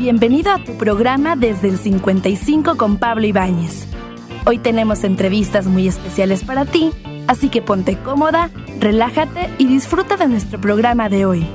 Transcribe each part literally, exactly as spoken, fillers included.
Bienvenido a tu programa Desde el cincuenta y cinco con Pablo Ibáñez. Hoy tenemos entrevistas muy especiales para ti, así que ponte cómoda, relájate y disfruta de nuestro programa de hoy.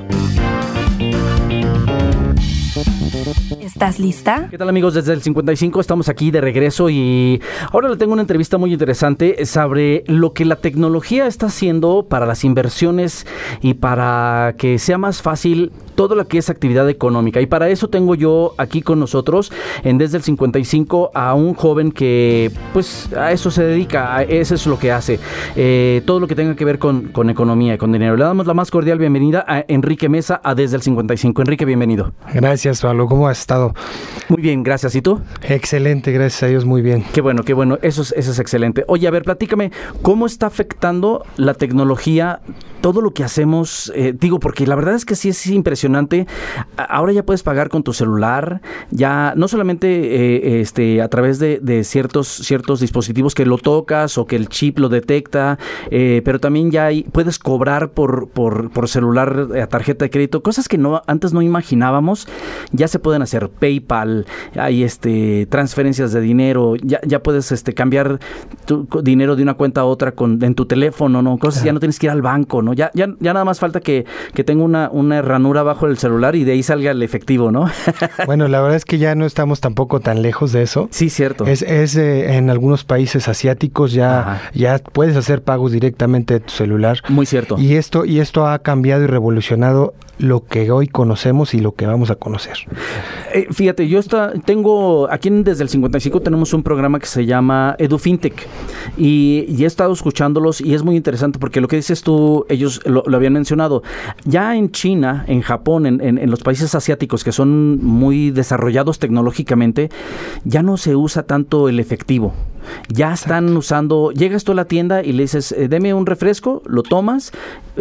¿Estás lista? ¿Qué tal, amigos? Desde el cincuenta y cinco estamos aquí de regreso y ahora le tengo una entrevista muy interesante sobre lo que la tecnología está haciendo para las inversiones y para que sea más fácil todo lo que es actividad económica. Y para eso tengo yo aquí con nosotros en Desde el cincuenta y cinco a un joven que pues a eso se dedica, a eso es lo que hace, eh, todo lo que tenga que ver con, con economía y con dinero. Le damos la más cordial bienvenida a Enrique Mesa a Desde el cincuenta y cinco. Enrique, bienvenido. Gracias, Pablo. ¿Cómo has estado? Muy bien, gracias. ¿Y tú? Excelente, gracias a Dios, muy bien. Qué bueno, qué bueno. Eso es, eso es excelente. Oye, a ver, platícame, ¿cómo está afectando la tecnología todo lo que hacemos? Eh, digo, porque la verdad es que sí es impresionante. Ahora ya puedes pagar con tu celular, ya no solamente eh, este, a través de, de ciertos, ciertos dispositivos que lo tocas o que el chip lo detecta, eh, pero también ya hay, puedes cobrar por, por, por celular a tarjeta de crédito, cosas que no antes no imaginábamos, ya se pueden hacer. PayPal, hay este, transferencias de dinero, ya, ya puedes este, cambiar tu dinero de una cuenta a otra con, en tu teléfono, ¿no? Cosas, ya no tienes que ir al banco, ¿no? Ya, ya, ya nada más falta que, que tenga una, una ranura bajo el celular y de ahí salga el efectivo, ¿no? Bueno, la verdad es que ya no estamos tampoco tan lejos de eso. Sí, cierto. Es, es eh, en algunos países asiáticos ya, ya puedes hacer pagos directamente de tu celular. Muy cierto. Y esto, y esto ha cambiado y revolucionado lo que hoy conocemos y lo que vamos a conocer. Eh, fíjate, yo está, tengo, aquí en Desde el cincuenta y cinco tenemos un programa que se llama EduFintech y, y he estado escuchándolos y es muy interesante porque lo que dices tú, ellos lo, lo habían mencionado. Ya en China, en Japón, en, en, en los países asiáticos que son muy desarrollados tecnológicamente, ya no se usa tanto el efectivo. Ya están Exacto. usando, llegas tú a la tienda y le dices, eh, deme un refresco, lo tomas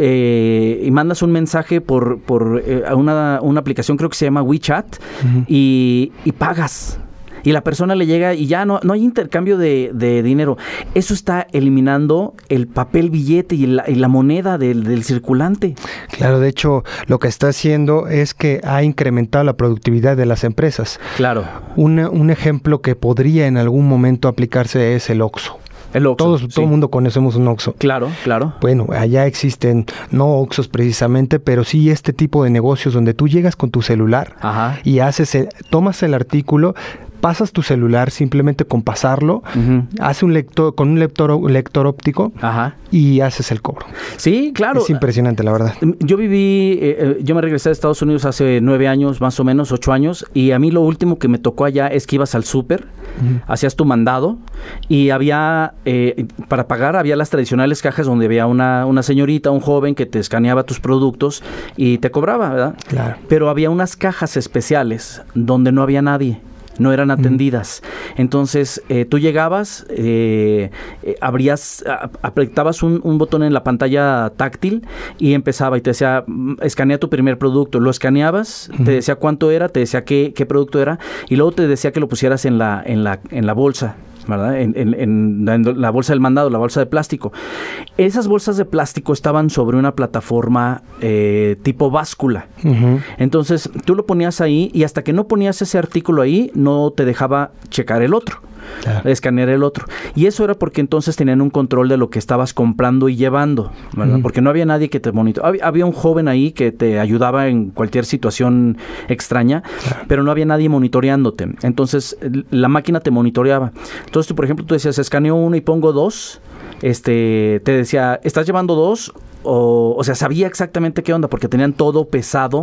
eh, y mandas un mensaje por, por eh, una, una aplicación, creo que se llama WeChat, uh-huh. y, y pagas. Y la persona le llega y ya no, no hay intercambio de, de dinero. Eso está eliminando el papel billete y la, y la moneda del, del circulante. Claro, de hecho, lo que está haciendo es que ha incrementado la productividad de las empresas. Claro. Un, un ejemplo que podría en algún momento aplicarse es el Oxxo. El Oxxo, Todos, sí. Todo el mundo conocemos un Oxxo. Claro, claro. Bueno, allá existen no Oxxos precisamente, pero sí este tipo de negocios donde tú llegas con tu celular Ajá. y haces el, tomas el artículo, pasas tu celular simplemente con pasarlo, uh-huh. hace un lector con un lector, un lector óptico Ajá. y haces el cobro. Sí, claro. Es impresionante, la verdad. Yo viví, eh, yo me regresé a Estados Unidos hace nueve años, más o menos, ocho años, y a mí lo último que me tocó allá es que ibas al súper, uh-huh. hacías tu mandado y había, eh, para pagar, había las tradicionales cajas donde había una, una señorita, un joven que te escaneaba tus productos y te cobraba, ¿verdad? Claro. Pero había unas cajas especiales donde no había nadie. No eran atendidas. Entonces, eh, tú llegabas, eh, eh, abrías, a, apretabas un, un botón en la pantalla táctil y empezaba y te decía, escanea tu primer producto. Lo escaneabas, uh-huh. te decía cuánto era, te decía qué, qué producto era y luego te decía que lo pusieras en la, en la, en la bolsa. ¿Verdad? En, en, en, la, en la bolsa del mandado, la bolsa de plástico. Esas bolsas de plástico estaban sobre una plataforma eh, tipo báscula. Uh-huh. Entonces, tú lo ponías ahí y hasta que no ponías ese artículo ahí, no te dejaba checar el otro. Claro. Escanear el otro. Y eso era porque entonces tenían un control de lo que estabas comprando y llevando, ¿verdad? Mm. Porque no había nadie que te monitoreaba. Había, había un joven ahí que te ayudaba en cualquier situación extraña, claro. pero no había nadie monitoreándote. Entonces, la máquina te monitoreaba. Entonces, tú, por ejemplo, tú decías, escaneo uno y pongo dos. Este, te decía, ¿estás llevando dos? O, o sea, sabía exactamente qué onda, porque tenían todo pesado,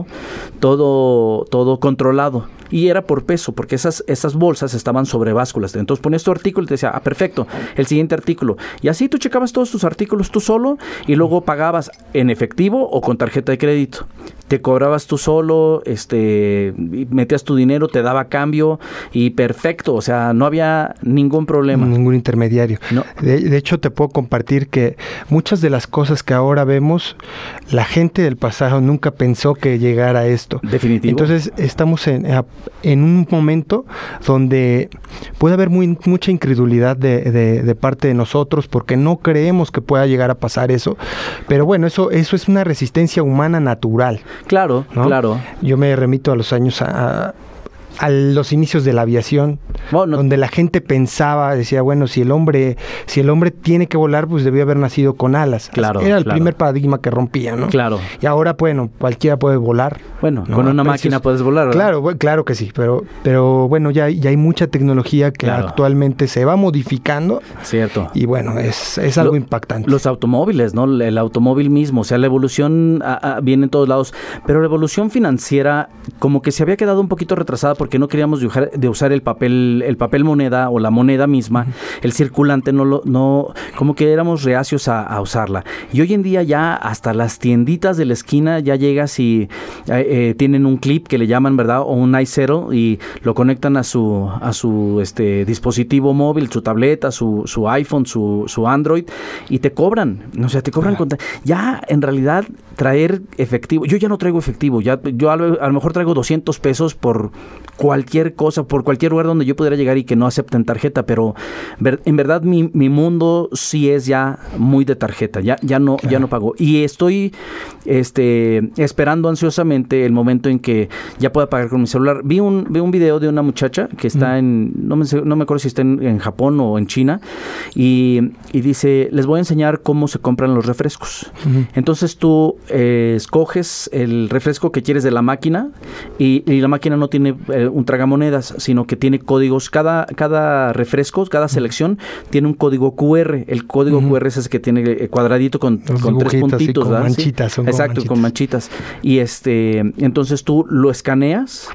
todo, todo controlado. Y era por peso, porque esas, esas bolsas estaban sobre básculas. Entonces ponías tu artículo y te decía, ah, perfecto, el siguiente artículo. Y así tú checabas todos tus artículos tú solo y luego pagabas en efectivo o con tarjeta de crédito. Te cobrabas tú solo, este, metías tu dinero, te daba cambio y perfecto. O sea, no había ningún problema. Ningún intermediario. No. De, de hecho, te puedo compartir que muchas de las cosas que ahora vemos, la gente del pasado nunca pensó que llegara a esto. Definitivo. Entonces, estamos en, en un momento donde puede haber muy, mucha incredulidad de, de, de parte de nosotros porque no creemos que pueda llegar a pasar eso. Pero bueno, eso, eso es una resistencia humana natural. Claro, ¿no? claro. Yo me remito a los años a, a a los inicios de la aviación, bueno, donde la gente pensaba, decía, bueno, si el hombre si el hombre tiene que volar, pues debió haber nacido con alas. Claro, Era el claro. primer paradigma que rompía, ¿no? Claro. Y ahora, bueno, cualquiera puede volar. Bueno, ¿no? con una Precios. máquina puedes volar, ¿verdad? Claro, bueno, claro que sí, pero pero bueno, ya, ya hay mucha tecnología que claro. actualmente se va modificando. Cierto. Y bueno, es, es algo Lo, impactante. Los automóviles, ¿no? El automóvil mismo, o sea, la evolución a, a, viene en todos lados, pero la evolución financiera como que se había quedado un poquito retrasada porque no queríamos de usar, de usar el papel el papel moneda o la moneda misma, uh-huh. el circulante, no lo no como que éramos reacios a, a usarla. Y hoy en día ya hasta las tienditas de la esquina ya llegas y eh, eh, tienen un clip que le llaman, ¿verdad? O un iCero y lo conectan a su a su este dispositivo móvil, su tableta, su, su iPhone, su, su Android y te cobran, o sea, te cobran uh-huh. contra, ya en realidad traer efectivo, yo ya no traigo efectivo, ya yo a lo, a lo mejor traigo doscientos pesos por cualquier cosa, por cualquier lugar donde yo pudiera llegar y que no acepten tarjeta, pero ver, en verdad mi, mi mundo sí es ya muy de tarjeta, ya, ya no, claro. ya no pago. Y estoy este esperando ansiosamente el momento en que ya pueda pagar con mi celular. Vi un, vi un video de una muchacha que está mm. en, no me, no me acuerdo si está en, en Japón o en China, y, y dice, les voy a enseñar cómo se compran los refrescos. Mm-hmm. Entonces tú eh, escoges el refresco que quieres de la máquina y, y la máquina no tiene eh, un tragamonedas, sino que tiene códigos. Cada, cada refresco, cada selección tiene un código cu erre. El código uh-huh. cu erre es ese que tiene cuadradito con, con tres puntitos, con ¿verdad? manchitas. Sí. Exacto, manchitas. Con manchitas. Y este, entonces tú lo escaneas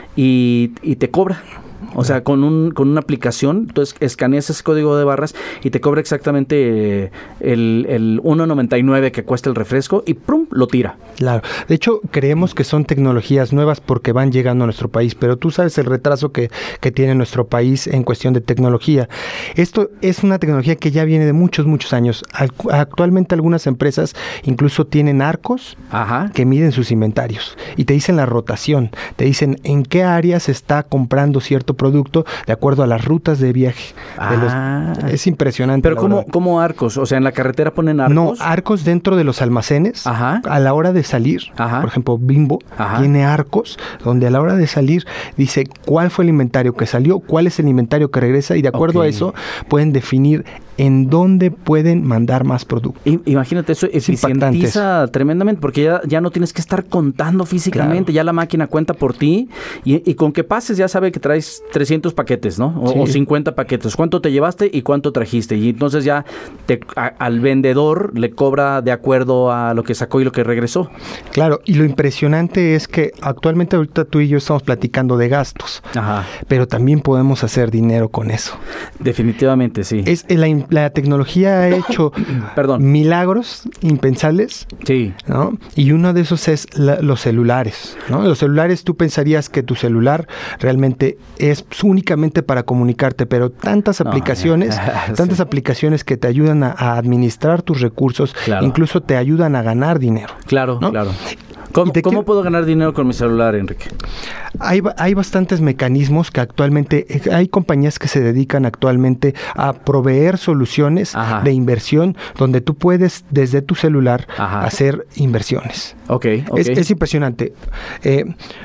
y, y te cobra. O sea, con un con una aplicación, entonces escaneas ese código de barras y te cobra exactamente eh, el, el uno noventa y nueve que cuesta el refresco y ¡prum! Lo tira. Claro. De hecho, creemos que son tecnologías nuevas porque van llegando a nuestro país, pero tú sabes el retraso que, que tiene nuestro país en cuestión de tecnología. Esto es una tecnología que ya viene de muchos, muchos años. Actualmente algunas empresas incluso tienen arcos Ajá. que miden sus inventarios y te dicen la rotación, te dicen en qué áreas se está comprando cierto producto de acuerdo a las rutas de viaje. Ah. De los, es impresionante. Pero ¿cómo, ¿cómo arcos? O sea, ¿en la carretera ponen arcos? No, arcos dentro de los almacenes. Ajá. A la hora de salir, Ajá. por ejemplo, Bimbo Ajá. tiene arcos donde a la hora de salir dice cuál fue el inventario que salió, cuál es el inventario que regresa y de acuerdo okay. a eso pueden definir en dónde pueden mandar más producto. Imagínate, eso es eficientiza tremendamente porque ya, ya no tienes que estar contando físicamente, claro. ya la máquina cuenta por ti y, y con que pases ya sabe que traes trescientos paquetes, ¿no? O, sí. o cincuenta paquetes. ¿Cuánto te llevaste y cuánto trajiste? Y entonces ya te, a, al vendedor le cobra de acuerdo a lo que sacó y lo que regresó. Claro, y lo impresionante es que actualmente ahorita tú y yo estamos platicando de gastos, Ajá. pero también podemos hacer dinero con eso. Definitivamente, sí. Es la, la tecnología ha hecho Perdón. milagros impensables, sí. ¿no? Y uno de esos es la, los celulares, ¿no? Los celulares, tú pensarías que tu celular realmente es únicamente para comunicarte, pero tantas no, aplicaciones, sí. tantas aplicaciones que te ayudan a, a administrar tus recursos, claro. incluso te ayudan a ganar dinero. Claro, ¿no? claro. ¿Cómo, ¿cómo quiero... puedo ganar dinero con mi celular, Enrique? Hay, hay bastantes mecanismos que actualmente, hay compañías que se dedican actualmente a proveer soluciones Ajá. de inversión donde tú puedes desde tu celular Ajá. hacer inversiones. Okay, okay. Es, es impresionante. Eh,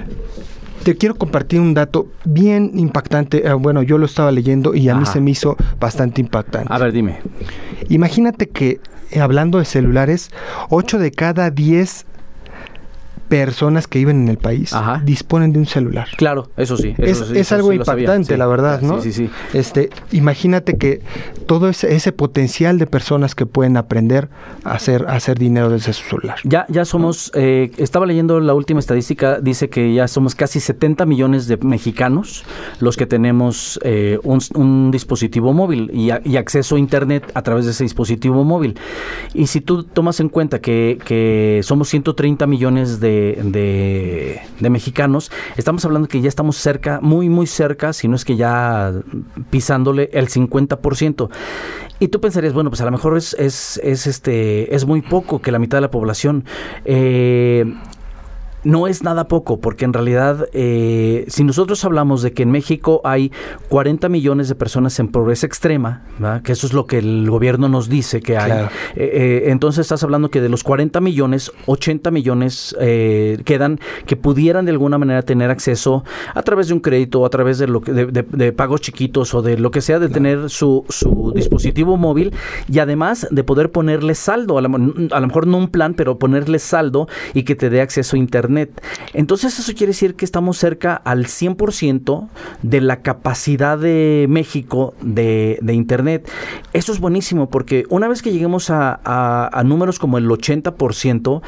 Te quiero compartir un dato bien impactante. Eh, bueno, yo lo estaba leyendo y a Ajá. mí se me hizo bastante impactante. A ver, dime. Imagínate que, eh, hablando de celulares, ocho de cada diez personas que viven en el país Ajá. disponen de un celular. Claro, eso sí. Eso es sí, es eso algo sí impactante, sí. la verdad, ¿no? Sí, sí, sí. Este, imagínate que todo ese, ese potencial de personas que pueden aprender a hacer, a hacer dinero desde su celular. Ya, ya somos, eh, estaba leyendo la última estadística, dice que ya somos casi setenta millones de mexicanos los que tenemos eh, un, un dispositivo móvil y, a, y acceso a internet a través de ese dispositivo móvil. Y si tú tomas en cuenta que, que somos ciento treinta millones de De, de mexicanos, estamos hablando que ya estamos cerca, muy muy cerca, si no es que ya pisándole el cincuenta por ciento. Y tú pensarías, bueno, pues a lo mejor es es, es este es muy poco, que la mitad de la población. Eh, no es nada poco, porque en realidad, eh, si nosotros hablamos de que en México hay cuarenta millones de personas en pobreza extrema, ¿verdad? Que eso es lo que el gobierno nos dice que hay, Claro. eh, eh, entonces estás hablando que de los cuarenta millones, ochenta millones eh, quedan que pudieran de alguna manera tener acceso a través de un crédito, a través de, lo que, de, de, de pagos chiquitos o de lo que sea, de tener su, su dispositivo móvil y además de poder ponerle saldo, a lo, a lo mejor no un plan, pero ponerle saldo y que te dé acceso a internet. Entonces eso quiere decir que estamos cerca al cien por ciento de la capacidad de México de, de internet. Eso es buenísimo porque una vez que lleguemos a, a, a números como el ochenta por ciento,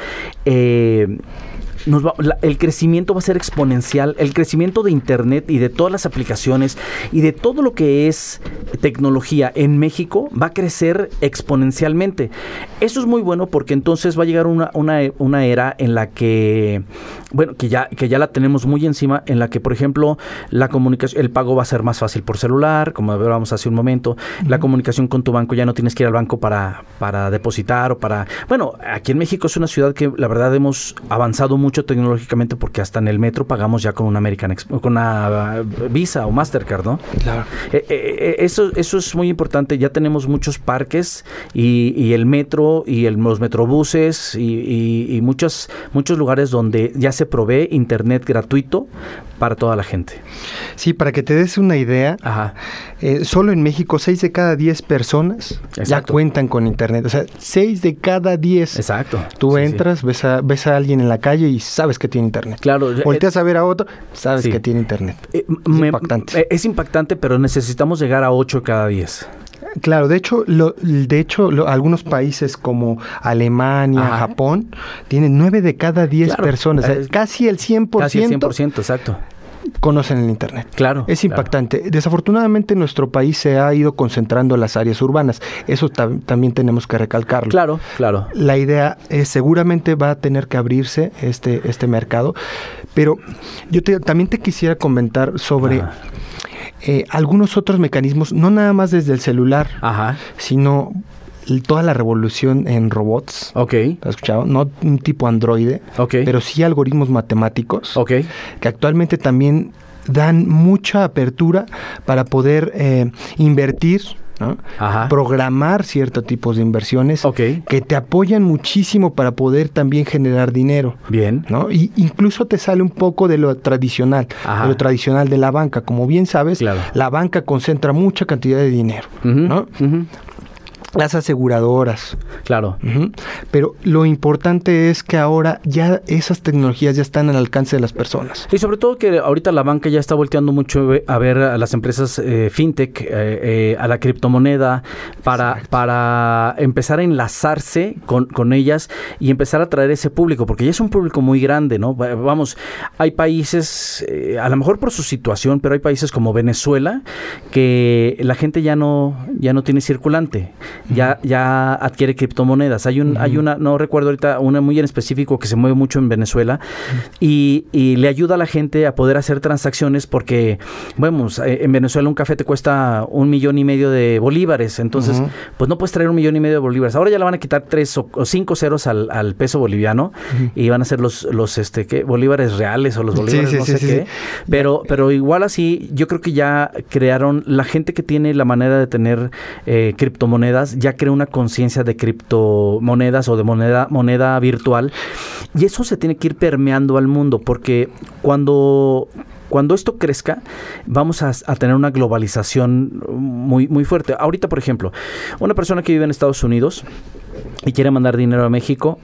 eh, Nos va, la, el crecimiento va a ser exponencial. El crecimiento de internet y de todas las aplicaciones y de todo lo que es tecnología en México va a crecer exponencialmente. Eso es muy bueno porque entonces va a llegar una, una, una era en la que, bueno, que ya, que ya la tenemos muy encima, en la que, por ejemplo, la comunicación, el pago va a ser más fácil por celular, como hablábamos hace un momento. Uh-huh. La comunicación con tu banco, ya no tienes que ir al banco para, para depositar o para... Bueno, aquí en México es una ciudad que la verdad hemos avanzado mucho mucho tecnológicamente porque hasta en el metro pagamos ya con una American Express, con una uh, Visa o Mastercard, ¿no? Claro. Eh, eh, eso, eso es muy importante. Ya tenemos muchos parques y, y el metro y el, los metrobuses y, y, y muchos, muchos lugares donde ya se provee internet gratuito para toda la gente. Sí, para que te des una idea, Ajá. Eh, solo en México seis de cada diez personas Exacto. ya cuentan con internet. O sea, seis de cada diez. Exacto. Tú sí, entras, sí. ves a, ves a alguien en la calle y sabes que tiene internet. Claro. Volteas eh, a ver a otro, sabes sí. que tiene internet. Eh, es me, impactante. Es impactante, pero necesitamos llegar a ocho cada diez. Claro, de hecho, lo, de hecho lo, algunos países como Alemania, Ajá. Japón, tienen nueve de cada diez claro. personas, o sea, casi el cien por ciento. Casi el cien por ciento, exacto. Conocen el internet. Claro. Es impactante. Claro. Desafortunadamente nuestro país se ha ido concentrando en las áreas urbanas. Eso ta- también tenemos que recalcarlo. Claro, claro. La idea es seguramente va a tener que abrirse este, este mercado, pero yo te, también te quisiera comentar sobre ah. eh, algunos otros mecanismos, no nada más desde el celular, Ajá. sino toda la revolución en robots. Ok. ¿Has escuchado? No un tipo androide, okay. pero sí algoritmos matemáticos, okay. que actualmente también dan mucha apertura para poder eh, invertir, ¿no? Ajá. Programar ciertos tipos de inversiones okay. que te apoyan muchísimo para poder también generar dinero. Bien. ¿No? Y incluso te sale un poco de lo tradicional, Ajá. de lo tradicional de la banca. Como bien sabes, claro. la banca concentra mucha cantidad de dinero, uh-huh. ¿no? Uh-huh. Las aseguradoras. Claro. Uh-huh. Pero lo importante es que ahora ya esas tecnologías ya están al alcance de las personas. Y sobre todo que ahorita la banca ya está volteando mucho a ver a las empresas eh, fintech, eh, eh, a la criptomoneda, para, para empezar a enlazarse con, con ellas y empezar a atraer ese público, porque ya es un público muy grande, ¿no? Vamos, hay países, eh, a lo mejor por su situación, pero hay países como Venezuela que la gente ya no, ya no tiene circulante. Ya, ya adquiere criptomonedas. Hay un, uh-huh. hay una, no recuerdo ahorita, una muy en específico que se mueve mucho en Venezuela uh-huh. y, y le ayuda a la gente a poder hacer transacciones porque, bueno, en Venezuela un café te cuesta un millón y medio de bolívares, entonces, uh-huh. pues no puedes traer un millón y medio de bolívares. Ahora ya le van a quitar tres o, o cinco ceros al, al peso boliviano uh-huh. y van a ser los, los este, ¿qué? bolívares reales o los bolívares sí, sí, no sí, sé sí, qué. Sí. Pero, pero igual así, yo creo que ya crearon, la gente que tiene la manera de tener eh, criptomonedas, ya crea una conciencia de criptomonedas o de moneda, moneda virtual, y eso se tiene que ir permeando al mundo, porque cuando... Cuando esto crezca, vamos a, a tener una globalización muy, muy fuerte. Ahorita, por ejemplo, una persona que vive en Estados Unidos y quiere mandar dinero a México,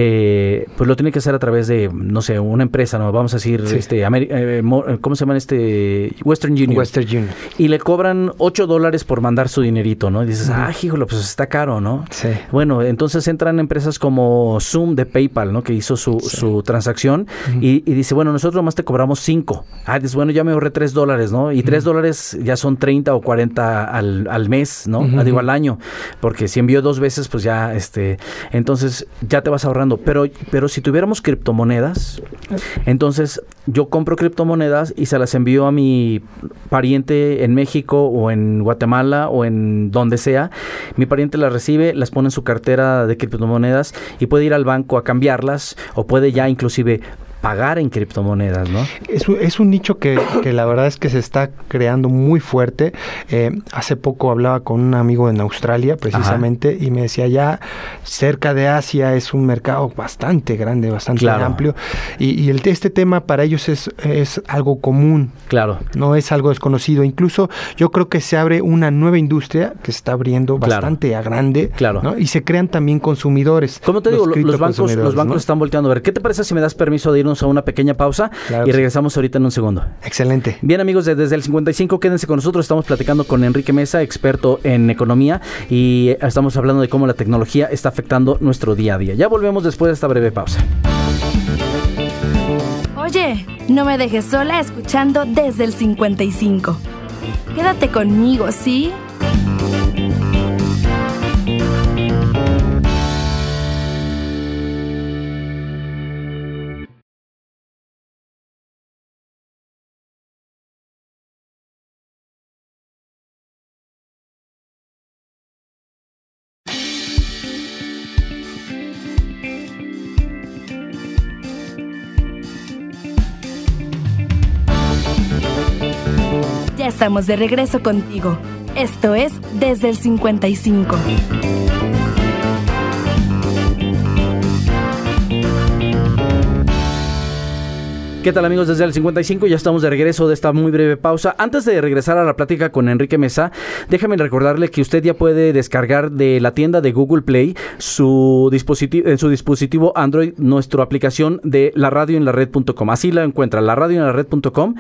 eh, pues lo tiene que hacer a través de, no sé, una empresa, ¿no? Vamos a decir, sí. este, Ameri- eh, ¿cómo se llama este? Western Union. Western Union. Y le cobran ocho dólares por mandar su dinerito, ¿no? Y dices, uh-huh. ah, híjole, pues está caro, ¿no? Sí. Bueno, entonces entran empresas como Zoom de PayPal, ¿no? Que hizo su, sí. su transacción uh-huh. y, y dice, bueno, nosotros nomás te cobramos cinco. Ah, dices, bueno, ya me ahorré tres dólares, ¿no? Y tres uh-huh. dólares ya son treinta o cuarenta al, al mes, ¿no? Uh-huh. Ah, digo, al año. Porque si envío dos veces, pues ya, este... Entonces, ya te vas ahorrando. Pero, pero si tuviéramos criptomonedas, entonces yo compro criptomonedas y se las envío a mi pariente en México o en Guatemala o en donde sea. Mi pariente las recibe, las pone en su cartera de criptomonedas y puede ir al banco a cambiarlas o puede ya inclusive pagar en criptomonedas, ¿no? Es, es un nicho que, que la verdad es que se está creando muy fuerte. Eh, hace poco hablaba con un amigo en Australia, precisamente, Ajá. y me decía, ya cerca de Asia es un mercado bastante grande, bastante claro. amplio, y, y el, este tema para ellos es, es algo común. Claro. No es algo desconocido. Incluso yo creo que se abre una nueva industria que se está abriendo bastante claro. a grande, claro. ¿no? Y se crean también consumidores. Como te digo, los, los bancos, los bancos ¿no? están volteando a ver. ¿Qué te parece si me das permiso de irnos a una pequeña pausa claro, y regresamos sí. ahorita en un segundo? Excelente. Bien, amigos, de, desde el cincuenta y cinco, quédense con nosotros. Estamos platicando con Enrique Meza, experto en economía, y estamos hablando de cómo la tecnología está afectando nuestro día a día. Ya volvemos después de esta breve pausa. Oye, no me dejes sola escuchando Desde el cincuenta y cinco. Quédate conmigo, ¿sí? Ya estamos de regreso contigo. Esto es Desde el cincuenta y cinco. ¿Qué tal, amigos? Desde el cincuenta y cinco ya estamos de regreso de esta muy breve pausa. Antes de regresar a la plática con Enrique Meza, déjame recordarle que usted ya puede descargar de la tienda de Google Play su dispositivo, en su dispositivo Android, nuestra aplicación de la radio en la red punto com. Así la encuentra, la radio en la red punto com,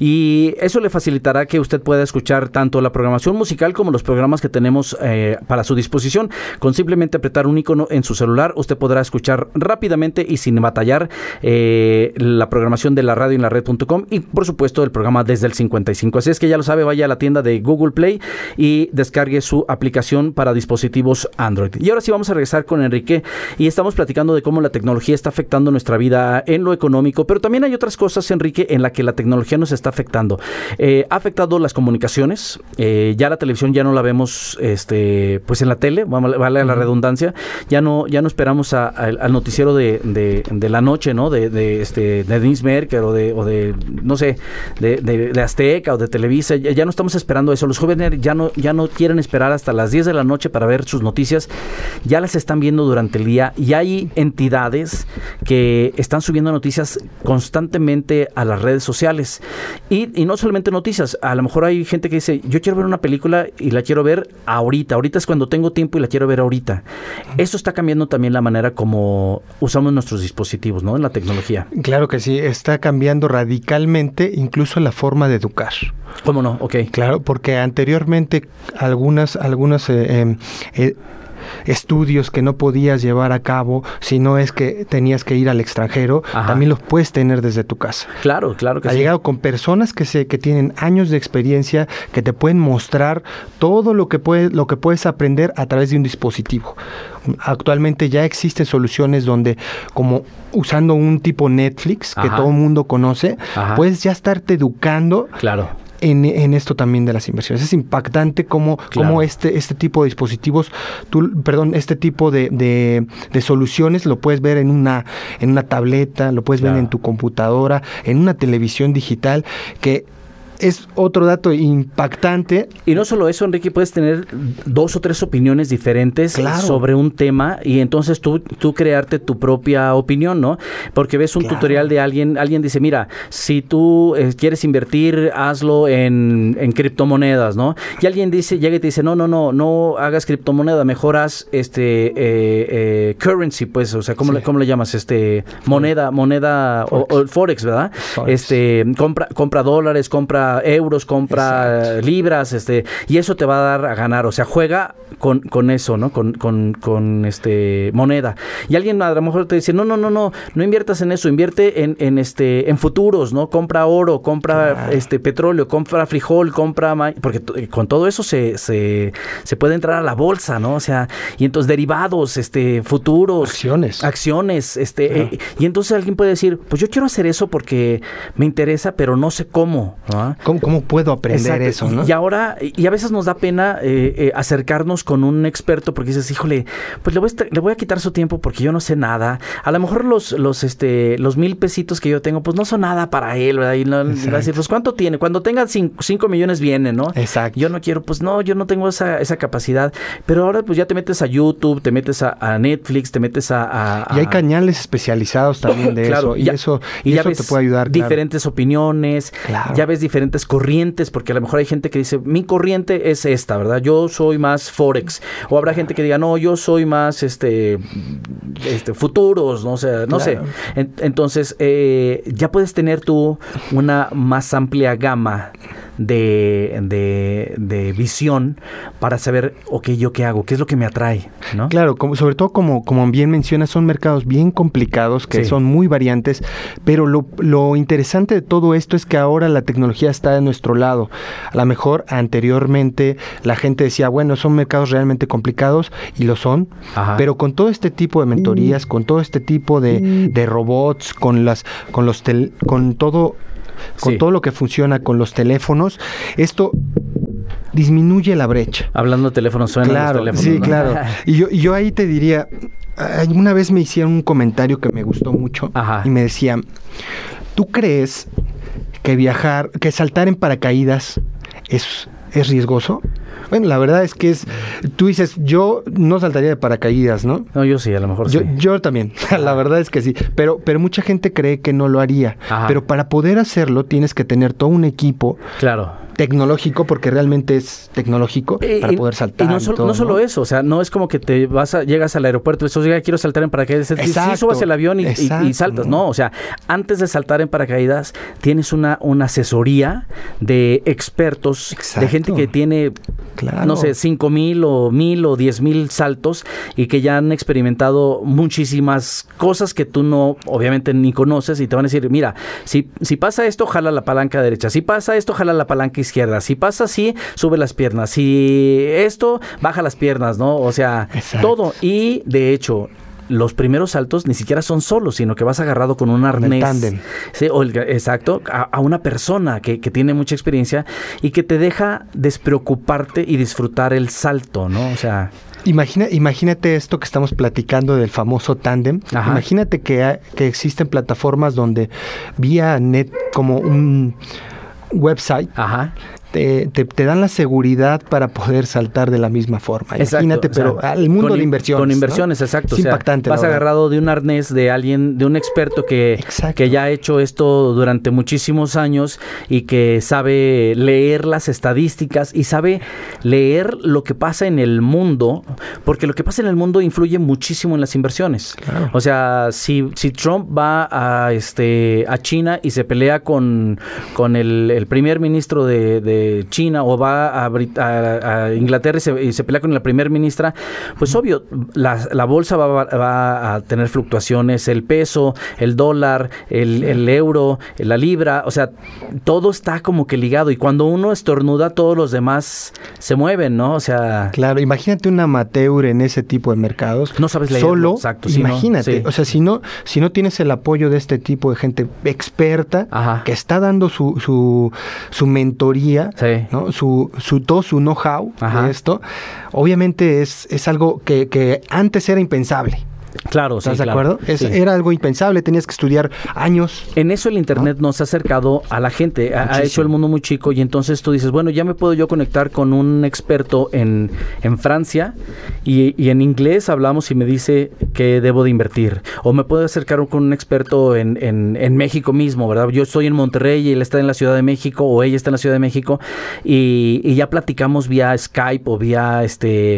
y eso le facilitará que usted pueda escuchar tanto la programación musical como los programas que tenemos eh, para su disposición. Con simplemente apretar un icono en su celular, usted podrá escuchar rápidamente y sin batallar eh, la programación de la radio en la red punto com y por supuesto el programa Desde el cincuenta y cinco. Así es que ya lo sabe, vaya a la tienda de Google Play y descargue su aplicación para dispositivos Android. Y ahora sí vamos a regresar con Enrique y estamos platicando de cómo la tecnología está afectando nuestra vida en lo económico, pero también hay otras cosas, Enrique, en la que la tecnología nos está afectando. Eh, ha afectado las comunicaciones, eh, ya la televisión ya no la vemos este, pues en la tele, vale, vale la redundancia, ya no, ya no esperamos a, a, al noticiero de, de, de la noche, ¿no? De, de, este, de Denise Merker o de, o de no sé, de, de, de Azteca o de Televisa, ya, ya no estamos esperando eso. Los jóvenes ya no, ya no quieren esperar hasta las diez de la noche para ver sus noticias, ya las están viendo durante el día, y hay entidades que están subiendo noticias constantemente a las redes sociales, y, y no solamente noticias, a lo mejor hay gente que dice, yo quiero ver una película y la quiero ver ahorita, ahorita es cuando tengo tiempo y la quiero ver ahorita. Eso está cambiando también la manera como usamos nuestros dispositivos, ¿no? En la tecnología. Claro que sí, está cambiando radicalmente incluso la forma de educar. ¿Cómo no? Ok. Claro, porque anteriormente algunas, algunas eh, eh, eh, estudios que no podías llevar a cabo si no es que tenías que ir al extranjero, Ajá. también los puedes tener desde tu casa. Claro, claro que ha sí. Ha llegado con personas que se que tienen años de experiencia, que te pueden mostrar todo lo que puedes lo que puedes aprender a través de un dispositivo. Actualmente ya existen soluciones donde, como usando un tipo Netflix que Ajá. todo el mundo conoce, Ajá. puedes ya estarte educando. Claro. En, en esto también de las inversiones. Es impactante cómo, claro. cómo este, este tipo de dispositivos, tú, perdón, este tipo de, de, de soluciones lo puedes ver en una, en una tableta, lo puedes claro. ver en tu computadora, en una televisión digital, que es otro dato impactante. Y no solo eso, Enrique, puedes tener dos o tres opiniones diferentes claro. sobre un tema, y entonces tú, tú crearte tu propia opinión, ¿no? Porque ves un claro. tutorial de alguien, alguien dice, mira, si tú eh, quieres invertir, hazlo en, en criptomonedas, ¿no? Y alguien dice, llega y te dice, no, no, no, no hagas criptomoneda, mejor haz este eh, eh, currency, pues, o sea, ¿cómo, sí. le, ¿cómo le llamas? Este, moneda, moneda, Forex. O, o Forex, ¿verdad? Forex. Este, compra, compra dólares, compra euros, compra Exacto. libras, este, y eso te va a dar a ganar, o sea, juega con, con eso, ¿no? Con, con, con este moneda. Y alguien a lo mejor te dice, no, no, no, no, no inviertas en eso, invierte en, en este, en futuros, ¿no? Compra oro, compra claro. este petróleo, compra frijol, compra ma- porque t- con todo eso se, se, se puede entrar a la bolsa, ¿no? O sea, y entonces derivados, este, futuros, acciones, acciones, este, claro. eh, y entonces alguien puede decir, pues yo quiero hacer eso porque me interesa, pero no sé cómo, ¿no? ¿no? ¿Cómo, cómo puedo aprender Exacto. eso, no? Y ahora, y a veces nos da pena eh, eh, acercarnos con un experto porque dices, híjole, pues le voy, a, le voy a quitar su tiempo porque yo no sé nada. A lo mejor los, los, este, los mil pesitos que yo tengo, pues no son nada para él, ¿verdad? Y no, va a decir, pues ¿cuánto tiene? Cuando tenga cinco, cinco millones viene, ¿no? Exacto. Yo no quiero, pues no, yo no tengo esa, esa capacidad. Pero ahora pues ya te metes a YouTube, te metes a, a Netflix, te metes a, a, a... Y hay canales especializados también de claro, eso. Y ya, eso, y y ya eso ves te puede ayudar. Diferentes claro. opiniones, Claro. ya ves diferentes corrientes, porque a lo mejor hay gente que dice, mi corriente es esta, ¿verdad? Yo soy más Forex. O habrá gente que diga, no, yo soy más este, este futuros, no, o sea, no claro. sé. En, entonces, eh, ya puedes tener tú una más amplia gama de, de, de visión para saber, ok, ¿yo qué hago? ¿Qué es lo que me atrae? ¿No? Claro, como, sobre todo como, como bien mencionas, son mercados bien complicados, que sí. son muy variantes, pero lo, lo interesante de todo esto es que ahora la tecnología está de nuestro lado. A lo mejor anteriormente la gente decía, bueno, son mercados realmente complicados, y lo son, Ajá. pero con todo este tipo de mentorías, con todo este tipo de, de robots, con las, con los tel, con todo... con sí. todo lo que funciona con los teléfonos, esto disminuye la brecha. Hablando de teléfonos, suenan claro, los teléfonos. Sí, ¿no? claro. Y yo, y yo ahí te diría, una vez me hicieron un comentario que me gustó mucho Ajá. y me decían, ¿tú crees que viajar, que saltar en paracaídas es, es riesgoso? Bueno, la verdad es que es, tú dices, yo no saltaría de paracaídas, ¿no? No, yo sí, a lo mejor yo, sí. Yo también, la verdad es que sí, pero, pero mucha gente cree que no lo haría. Ajá. Pero para poder hacerlo tienes que tener todo un equipo. Claro. Tecnológico, porque realmente es tecnológico eh, para y, poder saltar. Y no, sol, y todo, no solo ¿no? eso, o sea, no es como que te vas a, llegas al aeropuerto y dices, oiga, quiero saltar en paracaídas. Exacto, sí, subas el avión y, y, y saltas. No, o sea, antes de saltar en paracaídas tienes una, una asesoría de expertos, exacto. de gente que tiene, claro. no sé, cinco mil o mil o diez mil saltos y que ya han experimentado muchísimas cosas que tú no, obviamente, ni conoces y te van a decir, mira, si, si pasa esto, jala la palanca derecha. Si pasa esto, jala la palanca izquierda. Si pasa así, sube las piernas. Si esto, baja las piernas, ¿no? O sea, exacto. todo. Y, de hecho, los primeros saltos ni siquiera son solos, sino que vas agarrado con un arnés. El tándem. Sí, o el, exacto, a, a una persona que, que tiene mucha experiencia y que te deja despreocuparte y disfrutar el salto, ¿no? O sea... Imagina, imagínate esto que estamos platicando del famoso tándem. Ajá. Imagínate que, ha, que existen plataformas donde vía net, como un website, Ajá. Te, te, te dan la seguridad para poder saltar de la misma forma. Exacto, Imagínate, pero o sea, al mundo con, de inversiones. Con inversiones, ¿no? Exacto. Es o sea, impactante. Vas agarrado de un arnés de alguien, de un experto que, que ya ha hecho esto durante muchísimos años y que sabe leer las estadísticas y sabe leer lo que pasa en el mundo, porque lo que pasa en el mundo influye muchísimo en las inversiones. Claro. O sea, si, si Trump va a, este, a China y se pelea con, con el, el primer ministro de, de China o va a, a, a Inglaterra y se, y se pelea con la primer ministra, pues obvio, la, la bolsa va, va, va a tener fluctuaciones, el peso, el dólar, el, el euro, la libra, o sea, todo está como que ligado y cuando uno estornuda, todos los demás se mueven, ¿no? O sea... Claro, imagínate un amateur en ese tipo de mercados. No sabes leerlo. Solo, exacto, imagínate, sí, no, sí. o sea, si no, si no tienes el apoyo de este tipo de gente experta, Ajá. que está dando su, su, su mentoría, sí. ¿no? Su, su, todo su know-how de esto, obviamente es, es algo que, que antes era impensable. Claro, ¿Estás sí, de claro. acuerdo? Es, Sí. Era algo impensable, tenías que estudiar años. En eso el internet ¿no? nos ha acercado a la gente, ha, ha hecho el mundo muy chico y entonces tú dices, bueno, ya me puedo yo conectar con un experto en, en Francia y, y en inglés hablamos y me dice que debo de invertir. O me puedo acercar con un experto en, en, en México mismo, ¿verdad? Yo estoy en Monterrey y él está en la Ciudad de México o ella está en la Ciudad de México y, y ya platicamos vía Skype o vía, este, eh,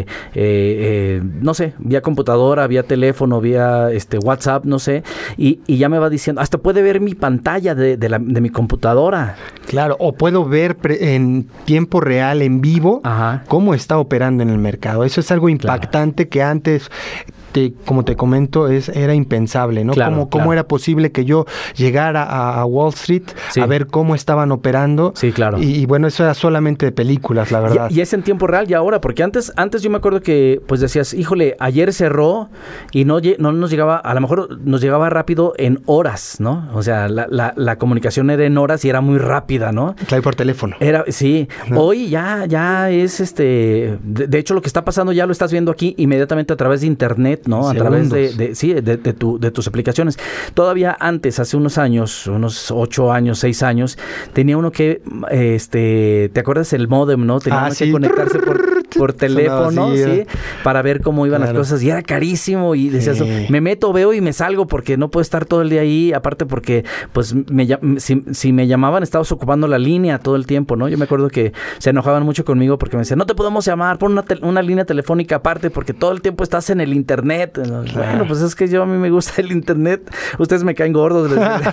eh, no sé, vía computadora, vía teléfono, vía este WhatsApp, no sé, y, y ya me va diciendo, hasta puede ver mi pantalla de, de, la, de mi computadora. Claro, o puedo ver pre- en tiempo real, en vivo, Ajá. cómo está operando en el mercado. Eso es algo impactante claro. que antes que, como te comento, es era impensable, ¿no? Claro, ¿Cómo, claro. ¿Cómo era posible que yo llegara a, a Wall Street sí. a ver cómo estaban operando? Sí, claro. Y, y bueno, eso era solamente de películas, la verdad. Y, y es en tiempo real y ahora, porque antes antes yo me acuerdo que pues decías, híjole, ayer cerró y no, no nos llegaba, a lo mejor nos llegaba rápido en horas, ¿no? O sea, la, la, la comunicación era en horas y era muy rápida, ¿no? Claro, por teléfono. Era, sí. ¿No? Hoy ya, ya es este, de, de hecho lo que está pasando ya lo estás viendo aquí inmediatamente a través de internet, ¿no? A Segundos. través de, de sí, de, de, tu, de tus aplicaciones. Todavía antes, hace unos años, unos ocho años, seis años, tenía uno que, este, ¿te acuerdas el módem, no? Tenía Ah, uno sí. que conectarse por, por teléfono, así, sí, para ver cómo iban claro. las cosas. Y era carísimo y decías, Sí. me meto, veo y me salgo porque no puedo estar todo el día ahí. Aparte porque, pues, me, si, si me llamaban, estabas ocupando la línea todo el tiempo, ¿no? Yo me acuerdo que se enojaban mucho conmigo porque me decían, no te podemos llamar, pon una, te- una línea telefónica aparte porque todo el tiempo estás en el internet. Claro. Bueno, pues es que yo a mí me gusta el internet. Ustedes me caen gordos.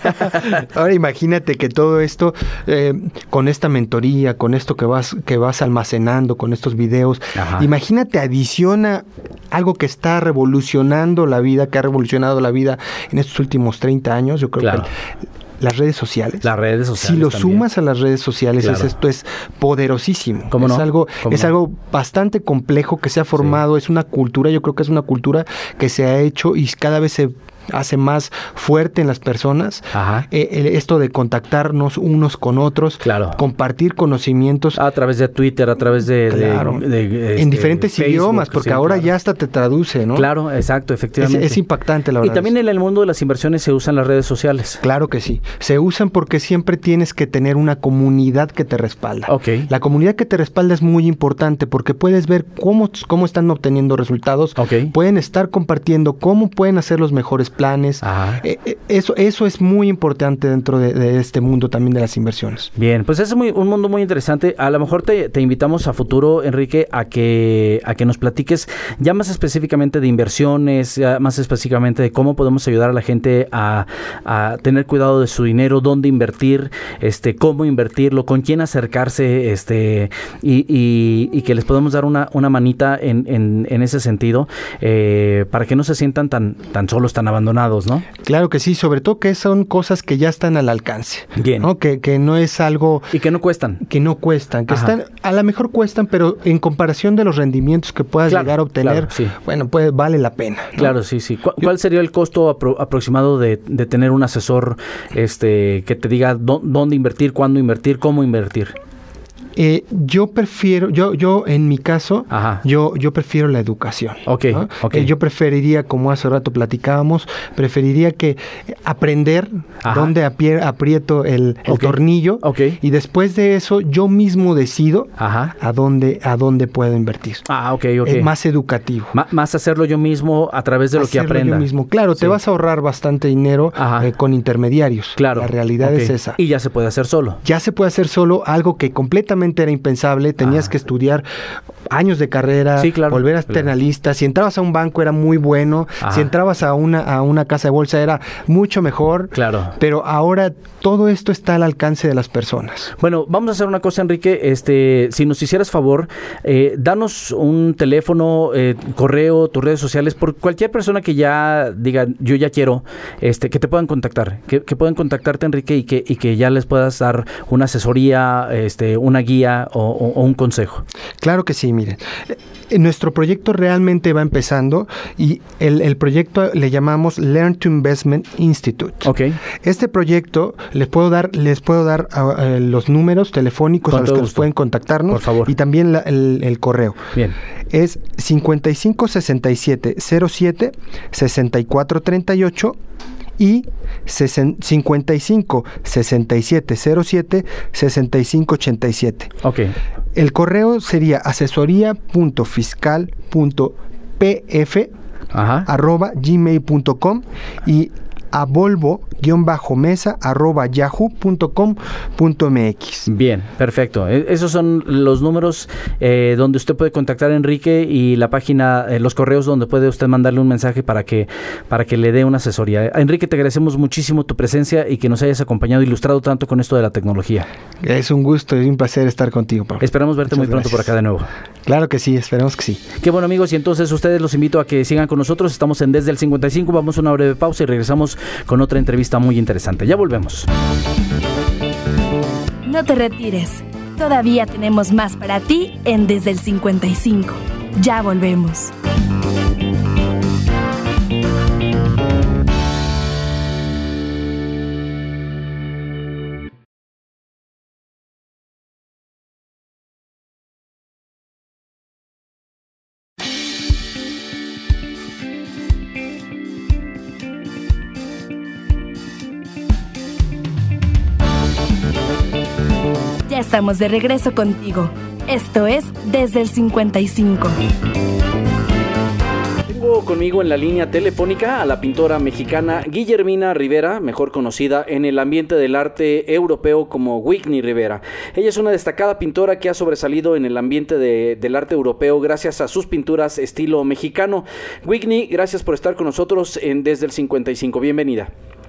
Ahora imagínate que todo esto, eh, con esta mentoría, con esto que vas, que vas almacenando, con estos videos, Ajá. imagínate, adiciona algo que está revolucionando la vida, que ha revolucionado la vida en estos últimos treinta años, yo creo Claro. que las redes sociales. Las redes sociales Si lo también. sumas a las redes sociales, Claro. es, esto es poderosísimo. ¿Cómo es no? algo, ¿Cómo es no? algo bastante complejo que se ha formado, es una cultura, yo creo que es una cultura que se ha hecho y cada vez se hace más fuerte en las personas. Ajá. Eh, el- esto de contactarnos unos con otros, Claro. compartir conocimientos A través de Twitter, a través de... de- Claro. de, este, en diferentes Facebook, idiomas, porque sí, ahora claro. ya hasta te traduce, ¿no? Claro, exacto, Es, efectivamente. es impactante, la Y verdad. también en el mundo de las inversiones se usan las redes sociales. Claro que sí. Se usan porque siempre tienes que tener una comunidad que te respalda. Ok. La comunidad que te respalda es muy importante porque puedes ver cómo, cómo están obteniendo resultados. Ok. Pueden estar compartiendo cómo pueden hacer los mejores planes. Ajá. Eh, eh, eso, eso es muy importante dentro de, de este mundo también de las inversiones. Bien, pues es muy, un mundo muy interesante. A lo mejor te, te invitamos a futuro, Enrique, a que, a que nos platiques ya más específicamente de inversiones, ya más específicamente de cómo podemos ayudar a la gente a, a tener cuidado de su dinero, dónde invertir, este, cómo invertirlo, con quién acercarse, este, y, y, y que les podemos dar una, una manita en, en, en ese sentido, eh, para que no se sientan tan, tan solos, tan abandonados, ¿no? Claro que sí, sobre todo que son cosas que ya están al alcance. Bien. ¿No? Que, que no es algo Y que no cuestan. que no cuestan, que Ajá. están, a lo mejor cuestan, pero en comparación de los rendimientos que puedas Claro, llegar a obtener, claro, sí. bueno, pues vale la pena, ¿no? Claro, sí, sí. ¿Cu- ¿Cuál sería el costo apro- aproximado de, de tener un asesor este que te diga dó- dónde invertir, cuándo invertir, cómo invertir? Eh, yo prefiero, yo, yo en mi caso, Ajá. yo, yo prefiero la educación. Ok, ¿no? ok. Eh, yo preferiría, como hace rato platicábamos, preferiría que aprender Ajá. dónde apie- aprieto el, el Ok, tornillo ok. y después de eso yo mismo decido Ajá. a dónde, a dónde puedo invertir. Ah, ok, ok. Es más educativo. Ma- más hacerlo yo mismo a través de lo que Hacerlo aprenda. yo mismo. Claro, Sí. te vas a ahorrar bastante dinero Ajá. eh, con intermediarios. Claro. La realidad ok. es esa. Y ya se puede hacer solo. Ya se puede hacer solo algo que completamente era impensable. Tenías Ajá. que estudiar años de carrera, Sí, claro, volver a ser claro. analista. Si entrabas a un banco era muy bueno. Ajá. Si entrabas a una, a una casa de bolsa era mucho mejor. Claro. Pero ahora todo esto está al alcance de las personas. Bueno, vamos a hacer una cosa, Enrique. Este, si nos hicieras favor, eh, danos un teléfono, eh, correo, tus redes sociales, por cualquier persona que ya diga, yo ya quiero, este, que te puedan contactar, que, que puedan contactarte, Enrique, y que, y que ya les puedas dar una asesoría, este, una guía o, o- o un consejo. Claro que sí, miren. Eh, Nuestro proyecto realmente va empezando y el, el proyecto le llamamos Learn to Investment Institute. Ok. Este proyecto les puedo dar, les puedo dar a- a los números telefónicos Con a los todo que nos gusto. pueden contactarnos. Por favor. Y también la- el, el correo. Bien. Es cincuenta y cinco sesenta y siete cero siete sesenta y cuatro treinta y ocho y sesen- cincuenta y cinco sesenta y siete cero siete sesenta y cinco ochenta y siete. Ok. El correo sería asesoría punto fiscal punto p f Ajá. arroba gmail punto com y a volvo-mesa arroba yahoo punto com punto mx. Bien, perfecto. Esos son los números eh, donde usted puede contactar a Enrique y la página, eh, los correos donde puede usted mandarle un mensaje para que, para que le dé una asesoría. Enrique, te agradecemos muchísimo tu presencia y que nos hayas acompañado e ilustrado tanto con esto de la tecnología. Es un gusto y un placer estar contigo, Pablo. Esperamos verte Muchas muy gracias. Pronto por acá de nuevo. Claro que sí, esperemos que sí. Qué bueno, amigos, y entonces ustedes los invito a que sigan con nosotros. Estamos en Desde el cincuenta y cinco, vamos a una breve pausa y regresamos con otra entrevista muy interesante. Ya volvemos. No te retires. Todavía tenemos más para ti en Desde el cincuenta y cinco. Ya volvemos. Ya estamos de regreso contigo. Esto es Desde el cincuenta y cinco. Tengo conmigo en la línea telefónica a la pintora mexicana Guillermina Rivera, mejor conocida en el ambiente del arte europeo como Whitney Rivera. Ella es una destacada pintora que ha sobresalido en el ambiente de, del arte europeo gracias a sus pinturas estilo mexicano. Whitney, gracias por estar con nosotros en Desde el cincuenta y cinco. Bienvenida.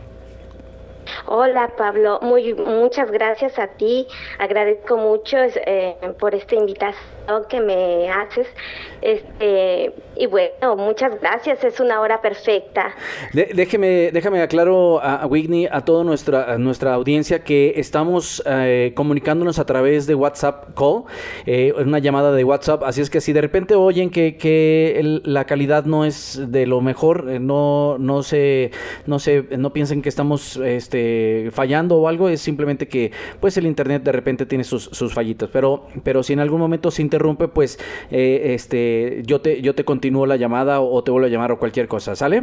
Hola Pablo, muy muchas gracias a ti, agradezco mucho eh, por esta invitación que me haces, este y bueno, muchas gracias, es una hora perfecta. De, déjeme, déjame aclaro a, a Whitney, a toda nuestra, a nuestra audiencia que estamos eh, comunicándonos a través de WhatsApp Call, eh, una llamada de WhatsApp, así es que si de repente oyen que, que el, la calidad no es de lo mejor, eh, no, no se, no se, no piensen que estamos este fallando o algo, es simplemente que pues el internet de repente tiene sus, sus fallitas, pero, pero si en algún momento se interrumpe, pues eh, este yo te, yo te continúo la llamada o, o te vuelvo a llamar o cualquier cosa, ¿sale?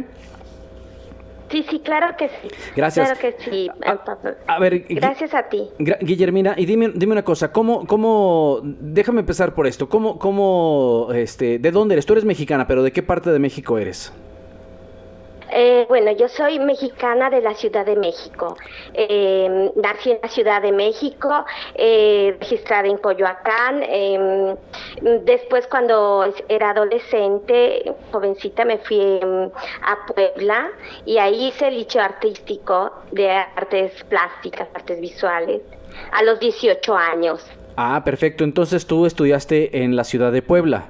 Sí, sí, claro que sí. Gracias. Claro que sí. A, a ver, gracias a ti. Guillermina, y dime, dime una cosa, ¿cómo, cómo, déjame empezar por esto, cómo, cómo, este, ¿de dónde eres? Tú eres mexicana, pero ¿de qué parte de México eres? Eh, bueno, yo soy mexicana de la Ciudad de México. Eh, nací en la Ciudad de México, eh, registrada en Coyoacán. Eh, después, cuando era adolescente, jovencita, me fui eh, a Puebla y ahí hice el liceo artístico de artes plásticas, artes visuales, a los dieciocho años. Ah, perfecto. Entonces tú estudiaste en la Ciudad de Puebla.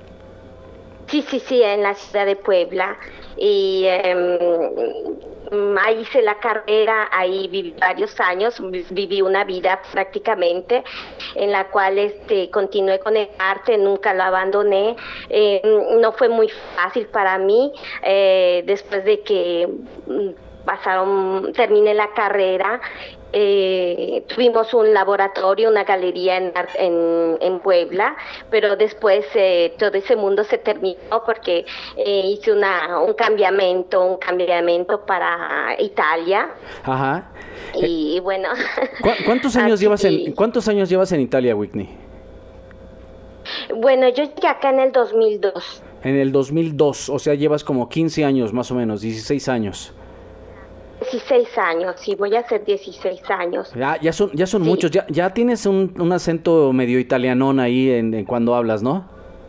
Sí, sí, sí, en la Ciudad de Puebla. Y eh, ahí hice la carrera, ahí viví varios años, viví una vida prácticamente en la cual este continué con el arte, nunca lo abandoné. Eh, no fue muy fácil para mí, eh, después de que pasaron, terminé la carrera. Eh, tuvimos un laboratorio, una galería en, en, en Puebla, pero después eh, todo ese mundo se terminó porque eh, hice una, un cambiamiento, un cambiamiento para Italia. Ajá. Y, y bueno. ¿Cu ¿Cuántos años llevas en cuántos años llevas en Italia, Whitney? Bueno, yo llegué acá en el dos mil dos. En el dos mil dos, o sea, llevas como quince años más o menos, dieciséis años. dieciséis años, sí, voy a hacer dieciséis años. Ya, ya son, ya son sí. muchos, ya, ya tienes un, un acento medio italianón ahí en, en cuando hablas, ¿no?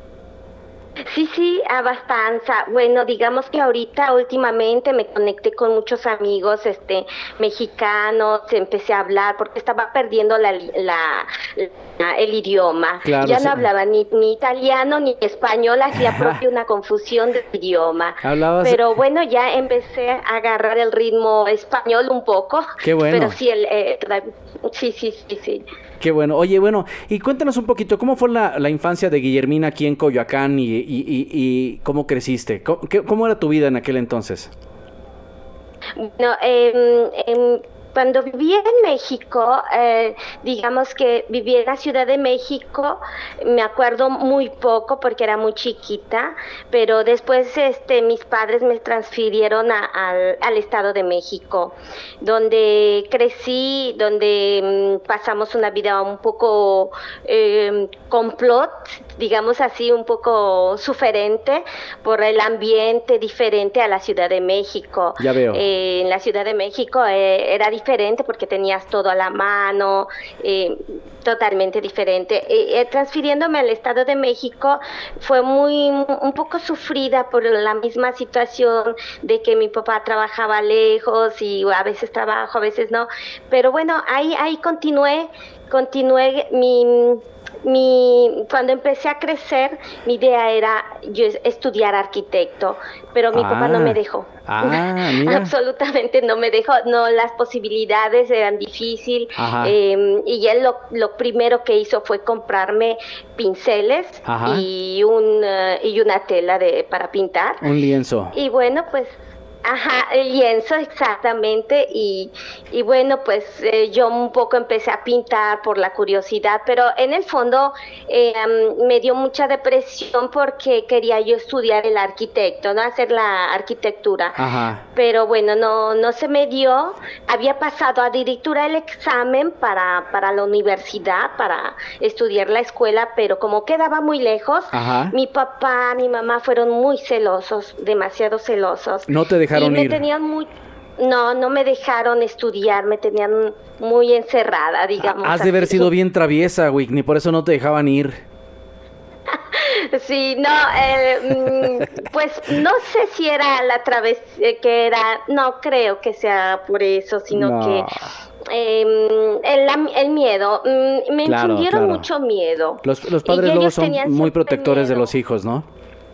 Sí, sí, a bastanza. Bueno, digamos que ahorita últimamente me conecté con muchos amigos este mexicanos, empecé a hablar porque estaba perdiendo la, la, la el idioma. Claro, ya sí. no hablaba ni, ni italiano ni español, hacía propio una confusión del idioma. Hablabas... Pero bueno, ya empecé a agarrar el ritmo español un poco. Qué bueno. Pero sí, el, eh, sí, sí, sí, sí. Qué bueno. Oye, bueno, y cuéntanos un poquito, ¿cómo fue la, la infancia de Guillermina aquí en Coyoacán y, y, y, y cómo creciste? ¿Cómo, qué, ¿Cómo era tu vida en aquel entonces? No, eh, eh, cuando vivía en México, eh, digamos que vivía en la Ciudad de México, me acuerdo muy poco porque era muy chiquita, pero después este, mis padres me transfirieron a, a, al Estado de México, donde crecí, donde um, pasamos una vida un poco eh, complot, digamos así, un poco suferente por el ambiente diferente a la Ciudad de México. Ya veo. Eh, en la Ciudad de México eh, era diferente porque tenías todo a la mano, eh, totalmente diferente. Eh, eh, transfiriéndome al Estado de México fue muy, un poco sufrida por la misma situación de que mi papá trabajaba lejos y a veces trabajo, a veces no. Pero bueno, ahí, ahí continué, continué mi... Mi, cuando empecé a crecer, mi idea era yo estudiar arquitecto, pero mi ah, papá no me dejó. Ah, mira. Absolutamente no me dejó, no, las posibilidades eran difíciles, eh, y él lo, lo primero que hizo fue comprarme pinceles y, un, uh, y una tela de para pintar. Un lienzo. Y bueno, pues... Ajá, el lienzo, exactamente, y, y bueno, pues eh, yo un poco empecé a pintar por la curiosidad, pero en el fondo eh, um, me dio mucha depresión porque quería yo estudiar el arquitecto, ¿no? Hacer la arquitectura. Ajá. Pero bueno, no, no se me dio, había pasado a directura el examen para, para la universidad, para estudiar la escuela, pero como quedaba muy lejos, Ajá. mi papá, mi mamá fueron muy celosos, demasiado celosos. No te dejaron y me ir. tenían muy, no, no me dejaron estudiar, me tenían muy encerrada, digamos. Has de haber sido bien traviesa, Whitney, por eso no te dejaban ir. Sí, no, eh, pues no sé si era la travesía que era, no creo que sea por eso, sino no. que eh, el, el miedo, me claro, infundieron claro. mucho miedo. Los, los padres luego son muy protectores miedo. de los hijos, ¿no?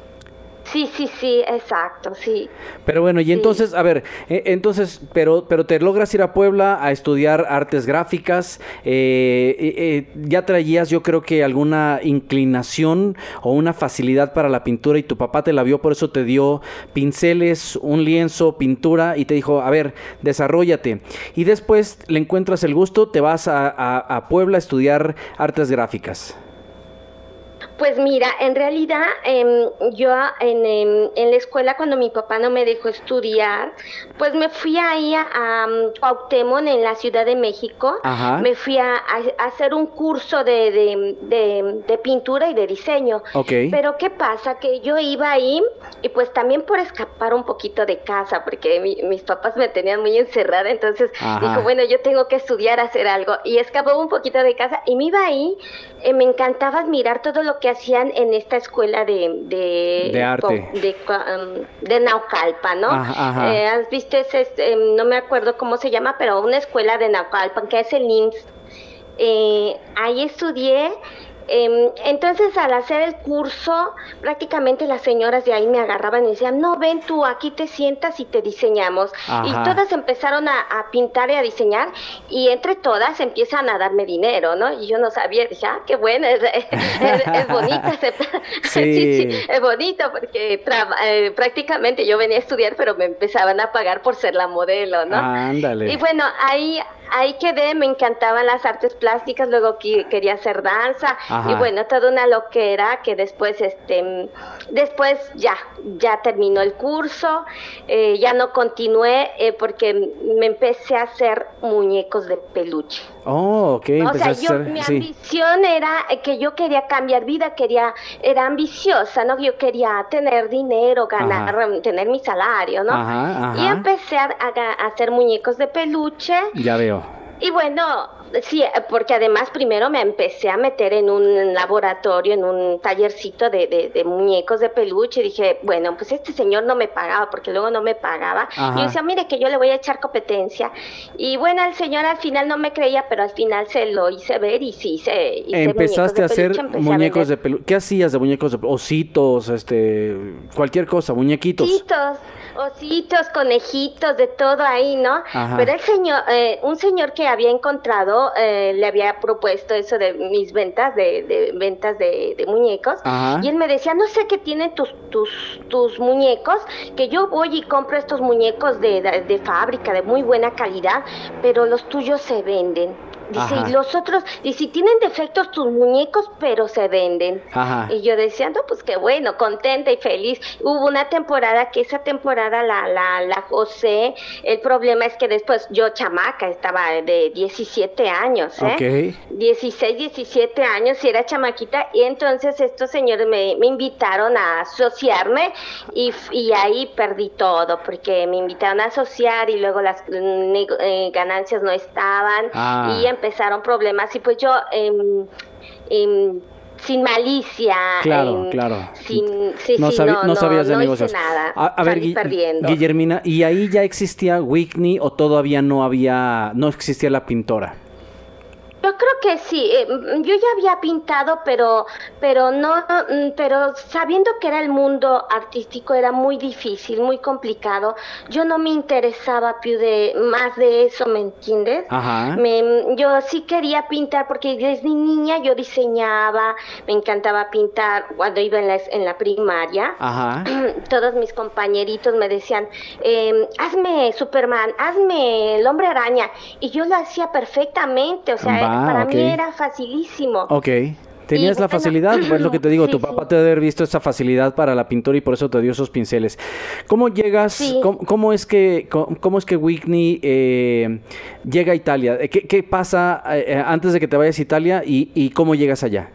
Sí, sí, sí, exacto, sí. Pero bueno, y sí. entonces, a ver, eh, entonces, pero pero te logras ir a Puebla a estudiar artes gráficas, eh, eh, ya traías yo creo que alguna inclinación o una facilidad para la pintura y tu papá te la vio, por eso te dio pinceles, un lienzo, pintura y te dijo, a ver, desarróllate. Y después le encuentras el gusto, te vas a, a, a Puebla a estudiar artes gráficas. Pues mira, en realidad eh, yo en, en, en la escuela cuando mi papá no me dejó estudiar, pues me fui ahí a, a Cuauhtémoc en la Ciudad de México. Ajá. Me fui a, a hacer un curso de, de, de, de pintura y de diseño. Okay. Pero ¿qué pasa? Que yo iba ahí y pues también por escapar un poquito de casa, porque mi, mis papás me tenían muy encerrada, entonces Ajá. dijo, bueno, yo tengo que estudiar, hacer algo. Y escapó un poquito de casa y me iba ahí, eh, me encantaba admirar todo lo que hacían en esta escuela de de, de arte de, um, de Naucalpan, ¿no? Ajá, ajá. Eh, ¿Has visto ese, eh, no me acuerdo cómo se llama, pero una escuela de Naucalpan, que es el I M S S? Eh, ahí estudié. Eh, entonces al hacer el curso prácticamente las señoras de ahí me agarraban y decían, no, ven tú, aquí te sientas y te diseñamos. Ajá. Y todas empezaron a, a pintar y a diseñar y entre todas empiezan a darme dinero, ¿no? Y yo no sabía, dije, ah, qué bueno, es, es, es bonito aceptar. Sí. sí, sí, es bonito porque tra- eh, prácticamente yo venía a estudiar pero me empezaban a pagar por ser la modelo, ¿no? Ah, ándale. Y bueno, ahí ahí quedé, me encantaban las artes plásticas, luego que, quería hacer danza. Ajá. Y bueno, toda una loquera que después, este, después ya, ya terminó el curso, eh, ya no continué eh, porque me empecé a hacer muñecos de peluche. Oh, ok. O sea, yo, hacer, mi sí. ambición era que yo quería cambiar vida, quería, era ambiciosa, ¿no? Yo quería tener dinero, ganar, ajá. tener mi salario, ¿no? Ajá, ajá. Y empecé a, a, a hacer muñecos de peluche. Ya veo. Y bueno, sí, porque además primero me empecé a meter en un laboratorio, en un tallercito de, de, de muñecos de peluche y dije, bueno, pues este señor no me pagaba porque luego no me pagaba. Ajá. Y yo decía, mire que yo le voy a echar competencia. Y bueno, el señor al final no me creía, pero al final se lo hice ver y sí, hice, hice Empezaste muñecos de a hacer peluche, muñecos a de peluche. ¿Qué hacías de muñecos de peluche? Ositos, este, cualquier cosa, muñequitos. Ositos. Ositos, conejitos, de todo ahí, ¿no? Ajá. Pero el señor, eh, un señor que había encontrado, eh, le había propuesto eso de mis ventas, de, de ventas de, de muñecos, Ajá. y él me decía, no sé qué tienen tus, tus, tus muñecos, que yo voy y compro estos muñecos de, de, de fábrica, de muy buena calidad, pero los tuyos se venden. Dice, Ajá. y los otros, y si tienen defectos tus muñecos, pero se venden. Ajá. Y yo decía, no, pues qué bueno, contenta y feliz. Hubo una temporada que esa temporada la, la, la gocé. El problema es que después yo chamaca, estaba de diecisiete años, ¿eh? Ok. dieciséis, diecisiete años, y era chamaquita, y entonces estos señores me, me invitaron a asociarme, y, y ahí perdí todo, porque me invitaron a asociar y luego las eh, ganancias no estaban, Ah. y empezaron problemas, y pues yo eh, eh, sin malicia, Claro, eh, claro. sin, sí, no, sí, sabi- no, no sabías de no negocios. hice nada, A, a ver, salí Gui- perdiendo. Guillermina, ¿y ahí ya existía Whitney o todavía no había, no existía la pintora? Yo creo que sí, eh, yo ya había pintado, pero pero no, mm, pero sabiendo que era el mundo artístico era muy difícil, muy complicado. Yo no me interesaba più de más de eso, ¿me entiendes? Ajá. Me, yo sí quería pintar porque desde niña yo diseñaba, me encantaba pintar cuando iba en la, en la primaria. Ajá. Todos mis compañeritos me decían, eh, hazme Superman, hazme el Hombre Araña, y yo lo hacía perfectamente, o sea, Va, para ok. mí era facilísimo. Ok. Tenías Y la bueno, facilidad, pues lo que te digo, sí, tu sí. papá te debe haber visto esa facilidad para la pintura y por eso te dio esos pinceles. ¿Cómo llegas, Sí. cómo, cómo es que, cómo, cómo es que Whitney eh, llega a Italia? ¿Qué, qué pasa eh, antes de que te vayas a Italia y, y cómo llegas allá?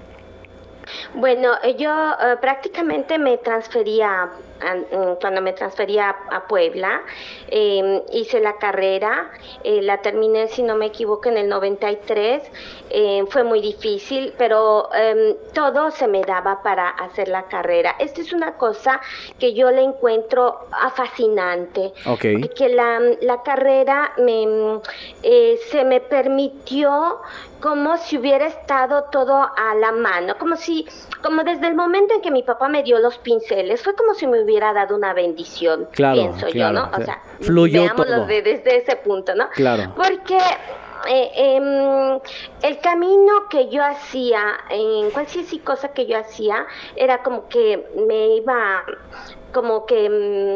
Bueno, eh, yo eh, prácticamente me transfería, a- mm, cuando me transfería a, a Puebla, eh, hice la carrera, eh, la terminé, si no me equivoco, en el noventa y tres, eh, fue muy difícil, pero eh, todo se me daba para hacer la carrera. Esta es una cosa que yo le encuentro ah, fascinante, Ok. porque la, la carrera me, mm, eh, se me permitió como si hubiera estado todo a la mano, como si, como desde el momento en que mi papá me dio los pinceles, fue como si me hubiera dado una bendición, Claro, pienso claro, yo, ¿no? o O sea, sea, fluyó veámoslo todo. de- desde ese punto, ¿no? Claro. Porque eh, em, el camino que yo hacía, en cualquier cosa que yo hacía, era como que me iba, como que...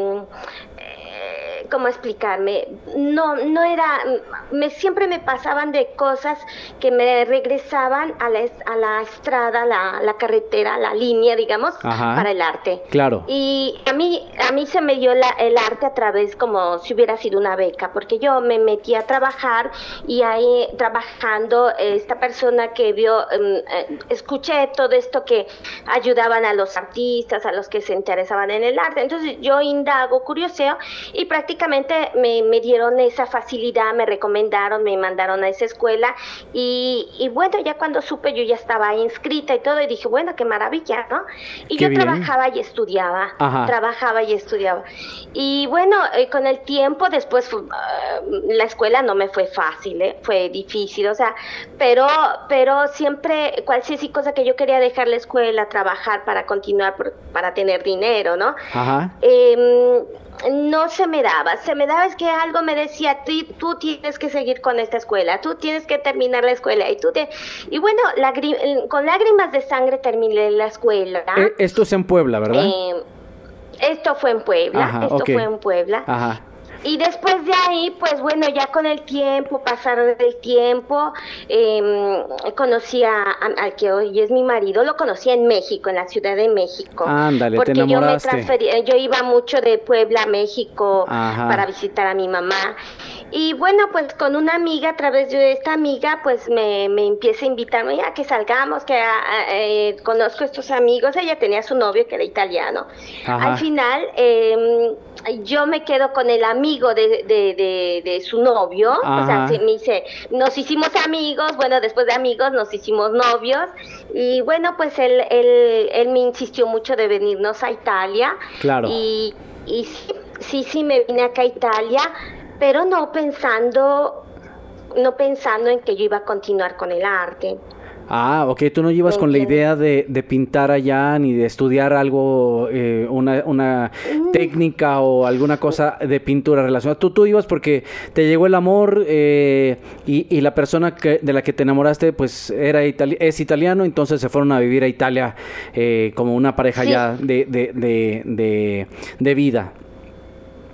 mm, eh, ¿cómo explicarme? No, no era, me siempre me pasaban de cosas que me regresaban a la, es- a la estrada, la, la carretera, la línea, digamos, Ajá. para el arte. Claro. Y a mí, a mí se me dio la, el arte a través como si hubiera sido una beca, porque yo me metí a trabajar y ahí trabajando, eh, esta persona que vio, em, eh, escuché todo esto que ayudaban a los artistas, a los que se interesaban en el arte. Entonces yo indago, curioseo, y prácticamente me, me dieron esa facilidad, me recomendaron, me mandaron a esa escuela, y, y bueno, ya cuando supe yo ya estaba inscrita y todo, y dije, bueno, qué maravilla, ¿no? Y Qué yo bien. trabajaba y estudiaba, Ajá. trabajaba y estudiaba. Y bueno, eh, con el tiempo después fu- ah, la escuela no me fue fácil, ¿eh? Fue difícil, o sea, pero, pero siempre cualquier cosa que yo quería dejar la escuela, trabajar para continuar, por- para tener dinero, ¿no? Ajá. Eh, no se me daba, se me daba es que algo me decía, tú, tú tienes que seguir con esta escuela, tú tienes que terminar la escuela, y tú te... Y bueno, lagri- con lágrimas de sangre terminé la escuela. Eh, esto es en Puebla, ¿verdad? Eh, esto fue en Puebla, Ajá, esto ok. fue en Puebla. Ajá. Y después de ahí, pues bueno, ya con el tiempo, pasaron el tiempo, eh, conocí a- a- al que hoy es mi marido, lo conocí en México, en la Ciudad de México. Ándale, te porque yo me enamoraste. transferí, yo iba mucho de Puebla a México Ajá. para visitar a mi mamá. Y bueno, pues con una amiga, a través de esta amiga, pues me, me empieza a invitarme, ya que salgamos, que ah, eh, conozco a estos amigos. Ella tenía su novio que era italiano. Ajá. Al final, eh, yo me quedo con el amigo de, de, de, de su novio. Ajá. O sea, se me dice, nos hicimos amigos, bueno, después de amigos nos hicimos novios. Y bueno, pues él, él, él me insistió mucho de venirnos a Italia. Claro. Y, y sí, sí, sí, me vine acá a Italia, pero no pensando, no pensando en que yo iba a continuar con el arte. Ah, ok, tú no llevas con la Entiendo. idea de, de pintar allá ni de estudiar algo, eh, una, una técnica o alguna cosa de pintura relacionada. Tú, tú ibas porque te llegó el amor eh, y, y la persona que, de la que te enamoraste pues era itali- es italiano, entonces se fueron a vivir a Italia eh, como una pareja Sí. ya de, de, de, de, de vida.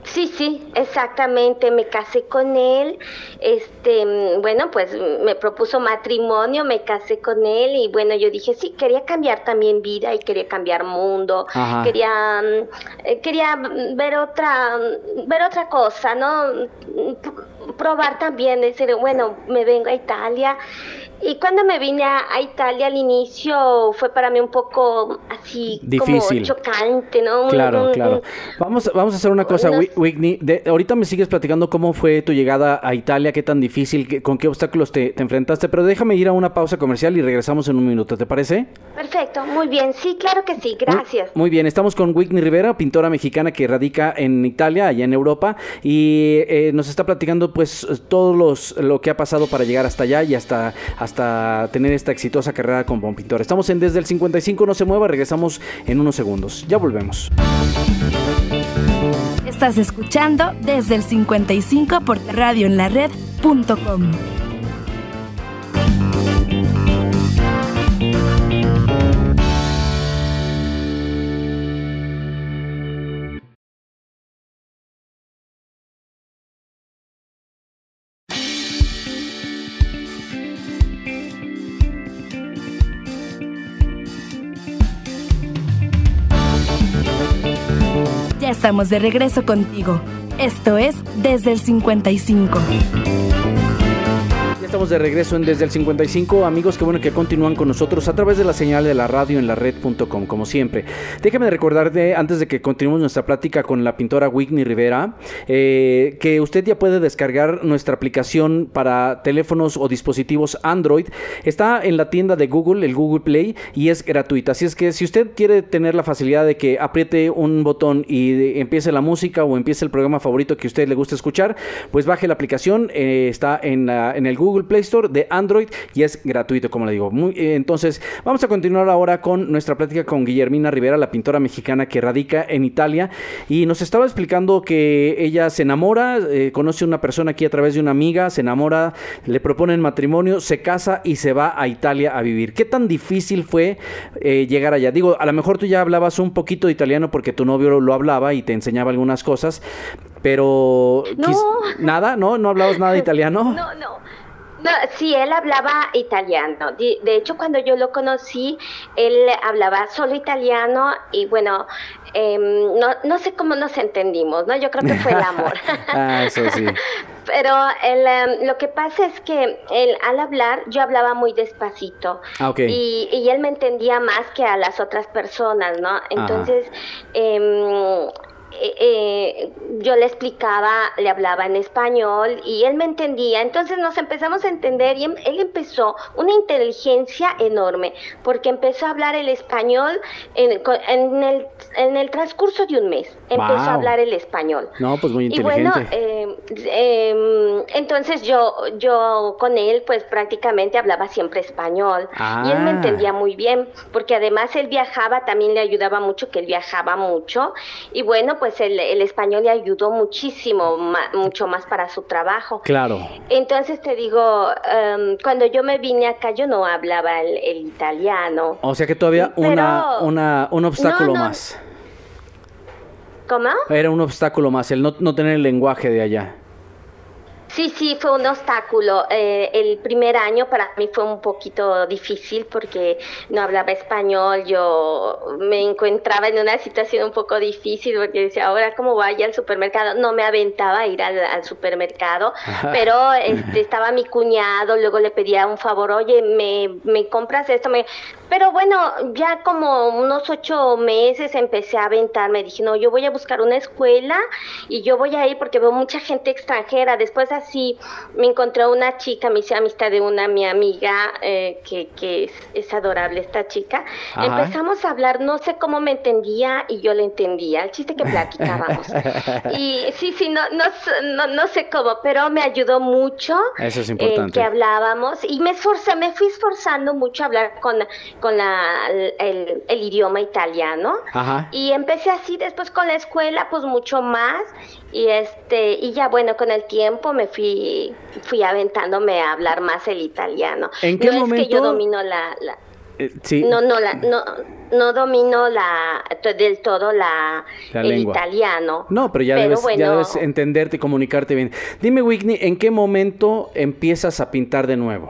Sí, sí, exactamente, me casé con él, este, bueno, pues me propuso matrimonio, me casé con él y bueno, yo dije, sí, quería cambiar también vida y quería cambiar mundo, Ajá. quería eh, quería ver otra ver otra cosa, ¿no? Probar también, decir, bueno, me vengo a Italia. Y cuando me vine a, a Italia al inicio fue para mí un poco así difícil, como chocante, ¿no? Claro, un, un, claro. Vamos, vamos a hacer una cosa, no, Whitney. De, ahorita me sigues platicando cómo fue tu llegada a Italia, qué tan difícil, qué, con qué obstáculos te, te enfrentaste, pero déjame ir a una pausa comercial y regresamos en un minuto, ¿te parece? Perfecto, muy bien, sí, claro que sí, gracias. Muy, muy bien, estamos con Whitney Rivera, pintora mexicana que radica en Italia, allá en Europa, y eh, nos está platicando pues todo los, lo que ha pasado para llegar hasta allá y hasta... hasta tener esta exitosa carrera como pintor. Estamos en Desde el cincuenta y cinco, no se mueva, regresamos en unos segundos. Ya volvemos. Estás escuchando Desde el cincuenta y cinco por radio en la red punto com. Ya estamos de regreso contigo. Esto es Desde el cincuenta y cinco. Ya estamos de regreso en Desde el cincuenta y cinco. Amigos, qué bueno que continúan con nosotros a través de la señal de la radio en la red punto com, como siempre. Déjame recordarte, antes de que continuemos nuestra plática con la pintora Whitney Rivera, eh, que usted ya puede descargar nuestra aplicación para teléfonos o dispositivos Android. Está en la tienda de Google, el Google Play, y es gratuita. Así es que si usted quiere tener la facilidad de que apriete un botón y empiece la música o empiece el programa favorito que a usted le guste escuchar, pues baje la aplicación. Eh, está en, la, en el Google Play Store de Android y es gratuito, como le digo. Muy, eh, entonces, vamos a continuar ahora con nuestra plática con Guillermina Rivera, la pintora mexicana que radica en Italia, y nos estaba explicando que ella se enamora, eh, conoce a una persona aquí a través de una amiga, se enamora, le proponen matrimonio, se casa y se va a Italia a vivir. ¿Qué tan difícil fue eh, llegar allá? Digo, a lo mejor tú ya hablabas un poquito de italiano porque tu novio lo hablaba y te enseñaba algunas cosas, pero... No. Quis... ¿Nada? ¿No? ¿No hablabas nada de italiano? No, no. No, sí, él hablaba italiano. De, de hecho, cuando yo lo conocí, él hablaba solo italiano y bueno, eh, no, no sé cómo nos entendimos, ¿no? Yo creo que fue el amor. Ah, eso sí. Pero el, um, lo que pasa es que él, al hablar, yo hablaba muy despacito. Ah, okay. y, y él me entendía más que a las otras personas, ¿no? Entonces, eh, Eh, eh, yo le explicaba, le hablaba en español y él me entendía, entonces nos empezamos a entender y él, él empezó una inteligencia enorme, porque empezó a hablar el español en, en, el, en el transcurso de un mes, empezó wow. a hablar el español. No, pues muy inteligente. Y bueno, eh, eh, entonces yo, yo con él pues prácticamente hablaba siempre español ah. y él me entendía muy bien, porque además él viajaba, también le ayudaba mucho que él viajaba mucho y bueno, pues pues el, el español le ayudó muchísimo, ma, mucho más para su trabajo. Claro. Entonces te digo, um, cuando yo me vine acá yo no hablaba el, el italiano. O sea que todavía Pero, una, una, un obstáculo no, no. más. ¿Cómo? Era un obstáculo más, el no, no tener el lenguaje de allá. Sí, sí, fue un obstáculo. Eh, el primer año para mí fue un poquito difícil porque no hablaba español. Yo me encontraba en una situación un poco difícil porque decía, ahora cómo vaya al supermercado. No me aventaba a ir al, al supermercado, Ajá. pero este, estaba mi cuñado, luego le pedía un favor, oye, ¿me, me compras esto? Me... Pero bueno, ya como unos ocho meses empecé a aventarme. Dije, no, yo voy a buscar una escuela y yo voy a ir porque veo mucha gente extranjera. Después así me encontré una chica, me hice amistad de una mi amiga eh, que, que es, es adorable esta chica. Ajá. Empezamos a hablar, no sé cómo me entendía y yo le entendía, el chiste que platicábamos. Y sí, sí, no, no, no, no sé cómo, pero me ayudó mucho. Eso es importante. Eh, que hablábamos y me esforcé, me fui esforzando mucho a hablar con, con la, el, el idioma italiano. Ajá. Y empecé así, después con la escuela, pues mucho más. Y este y ya bueno, con el tiempo me fui fui aventándome a hablar más el italiano. ¿En qué no momento? es que yo domino la, la... Eh, sí. No, no, la, no, no domino la, del todo la, la el lengua. italiano. No, pero ya, pero debes, bueno, ya debes entenderte y comunicarte bien. Dime, Whitney, ¿en qué momento empiezas a pintar de nuevo?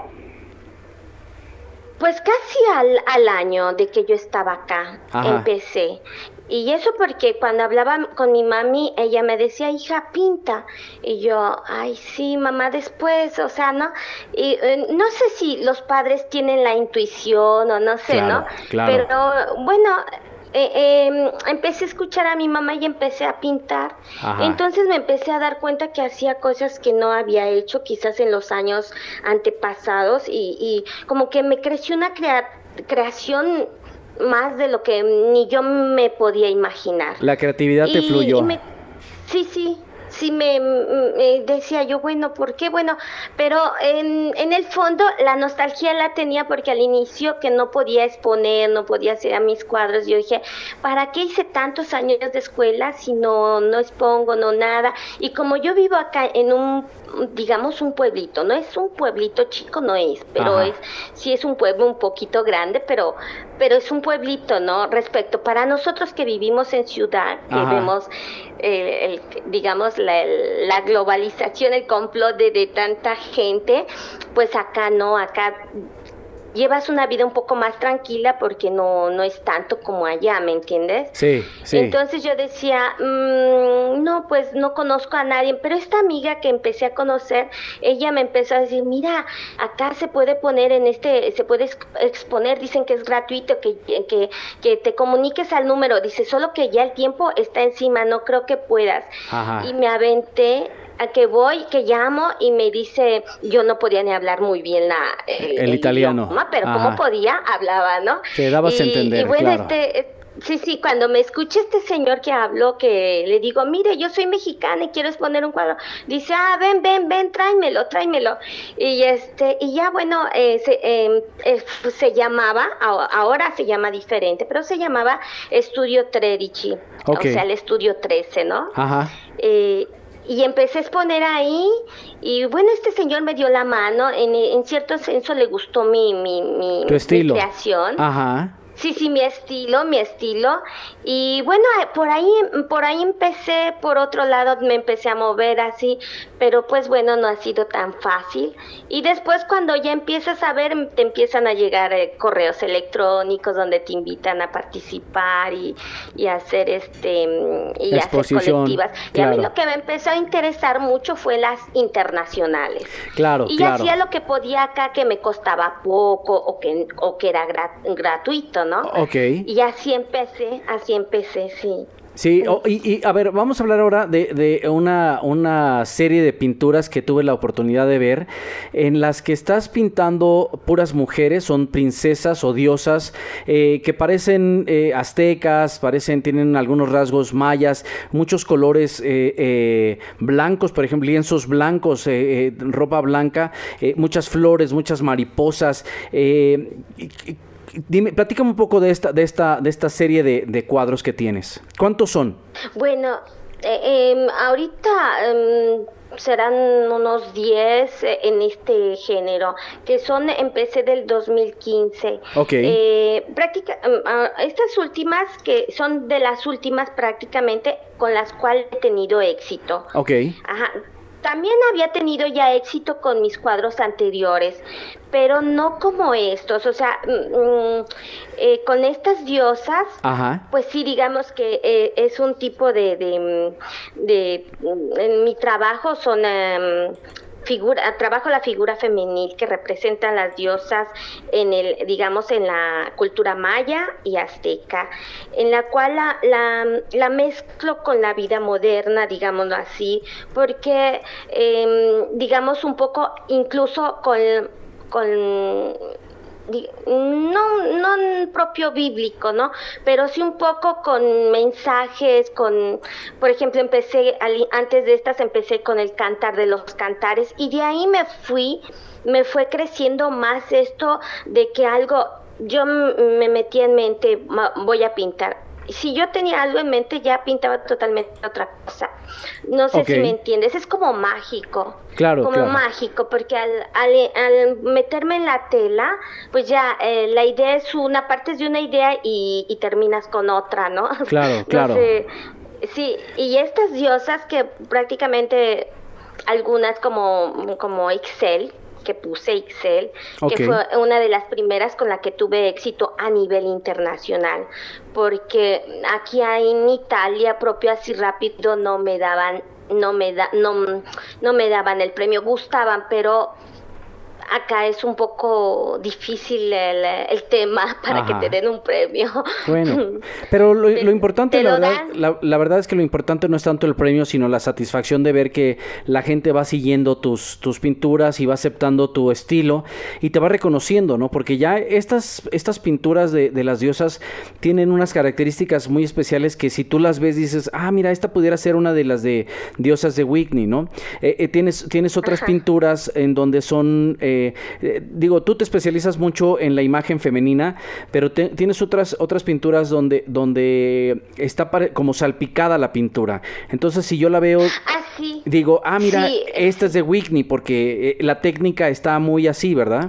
Pues casi al, al año de que yo estaba acá, Ajá. empecé. Y eso porque cuando hablaba con mi mami, ella me decía, hija, pinta. Y yo, ay, sí, mamá, después, o sea, ¿no? Y eh, no sé si los padres tienen la intuición o no sé, claro, ¿no? Claro. Pero, bueno, eh, eh, empecé a escuchar a mi mamá y empecé a pintar. Ajá. Entonces me empecé a dar cuenta que hacía cosas que no había hecho quizás en los años antepasados y, y como que me creció una crea- creación más de lo que ni yo me podía imaginar. La creatividad y, te fluyó. Y me, sí, sí, sí me, me decía yo, bueno, ¿por qué? Bueno, pero en, en el fondo la nostalgia la tenía porque al inicio que no podía exponer, no podía hacer a mis cuadros, yo dije, ¿para qué hice tantos años de escuela si no, no expongo, no nada? Y como yo vivo acá en un, digamos, un pueblito, no es un pueblito chico, no es, pero Ajá. es sí es un pueblo un poquito grande, pero pero es un pueblito, ¿no? Respecto, para nosotros que vivimos en ciudad, que Ajá. vemos, eh, el, digamos, la, la globalización, el complot de, de tanta gente, pues acá no, acá llevas una vida un poco más tranquila porque no no es tanto como allá, ¿me entiendes? Sí, sí. Entonces yo decía, mmm, no, pues no conozco a nadie, pero esta amiga que empecé a conocer, ella me empezó a decir, mira, acá se puede poner en este, se puede exponer, dicen que es gratuito, que, que, que te comuniques al número, dice, solo que ya el tiempo está encima, no creo que puedas. Ajá. Y me aventé, a que voy, que llamo y me dice, yo no podía ni hablar muy bien la, el, el, el italiano, idioma, pero Ajá. como podía, hablaba, ¿no? Te dabas y, a entender, y bueno, claro. este, sí, sí, cuando me escucha este señor que habló, que le digo, mire, yo soy mexicana y quiero exponer un cuadro, dice, ah, ven, ven, ven, tráemelo, tráemelo. Y este, y ya bueno, eh, se, eh, eh, se llamaba, ahora se llama diferente, pero se llamaba Estudio Tredici, okay. o sea, el Estudio trece, ¿no? Ajá. Eh, Y empecé a exponer ahí y bueno, este señor me dio la mano, en, en cierto senso le gustó mi, mi, mi, tu estilo. mi creación. Ajá. Sí, sí, mi estilo, mi estilo. Y bueno, por ahí, por ahí empecé, por otro lado me empecé a mover así, pero pues bueno, no ha sido tan fácil. Y después cuando ya empiezas a ver, te empiezan a llegar eh, correos electrónicos donde te invitan a participar y, y hacer este y hacer colectivas. Y claro. a mí lo que me empezó a interesar mucho fue las internacionales. Claro, y claro. hacía lo que podía acá, que me costaba poco o que, o que era grat, gratuito, ¿no? Okay. Y así empecé, así empecé, sí. Sí, oh, y, y a ver, vamos a hablar ahora de, de una, una serie de pinturas que tuve la oportunidad de ver, en las que estás pintando puras mujeres, son princesas o diosas, eh, que parecen eh, aztecas, parecen, tienen algunos rasgos mayas, muchos colores eh, eh, blancos, por ejemplo, lienzos blancos, eh, eh, ropa blanca, eh, muchas flores, muchas mariposas, eh, y, Dime, platícame un poco de esta, de esta, de esta serie de, de cuadros que tienes. ¿Cuántos son? Bueno, eh, eh, ahorita eh, serán unos diez en este género, que son, empecé del dos mil quince. Ok. Eh, práctica, uh, estas últimas, que son de las últimas prácticamente con las cuales he tenido éxito. Ok. Ajá. También había tenido ya éxito con mis cuadros anteriores, pero no como estos, o sea, mm, eh, con estas diosas, Ajá. pues sí, digamos que eh, es un tipo de, de, de, en mi trabajo son... Um, Figura, trabajo la figura femenil que representan las diosas en el, digamos, en la cultura maya y azteca, en la cual la, la, la mezclo con la vida moderna, digámoslo así, porque, eh, digamos, un poco incluso con, con no no propio bíblico, ¿no? Pero sí un poco con mensajes, con, por ejemplo, empecé, antes de estas empecé con el Cantar de los Cantares, y de ahí me fui, me fue creciendo más esto de que algo, yo me metí en mente, voy a pintar. Si yo tenía algo en mente, ya pintaba totalmente otra cosa. No sé Okay. si me entiendes, es como mágico. Claro, como claro. mágico, porque al, al, al meterme en la tela, pues ya eh, la idea es una, partes de una idea y, y terminas con otra, ¿no? Claro, No claro. sé, sí, y estas diosas que prácticamente algunas como, como Excel, que puse Excel, Ok. que fue una de las primeras con la que tuve éxito a nivel internacional, porque aquí en Italia, propio así rápido, no me daban, no me da, no, no me daban el premio, gustaban, pero acá es un poco difícil el, el tema para Ajá. que te den un premio. Bueno, pero lo, Te- lo importante, te la lo verdad, dan. la, la verdad es que lo importante no es tanto el premio, sino la satisfacción de ver que la gente va siguiendo tus, tus pinturas y va aceptando tu estilo y te va reconociendo, ¿no? Porque ya estas, estas pinturas de, de las diosas tienen unas características muy especiales que si tú las ves dices, ah, mira, esta pudiera ser una de las de diosas de Whitney, ¿no? Eh, eh, tienes, tienes otras Ajá. pinturas en donde son... eh, eh, digo, tú te especializas mucho en la imagen femenina, pero te- tienes otras otras pinturas donde donde está pare- como salpicada la pintura. Entonces, si yo la veo, Ah, sí. digo, ah, mira, Sí, esta es de Whitney porque eh, la técnica está muy así, ¿verdad?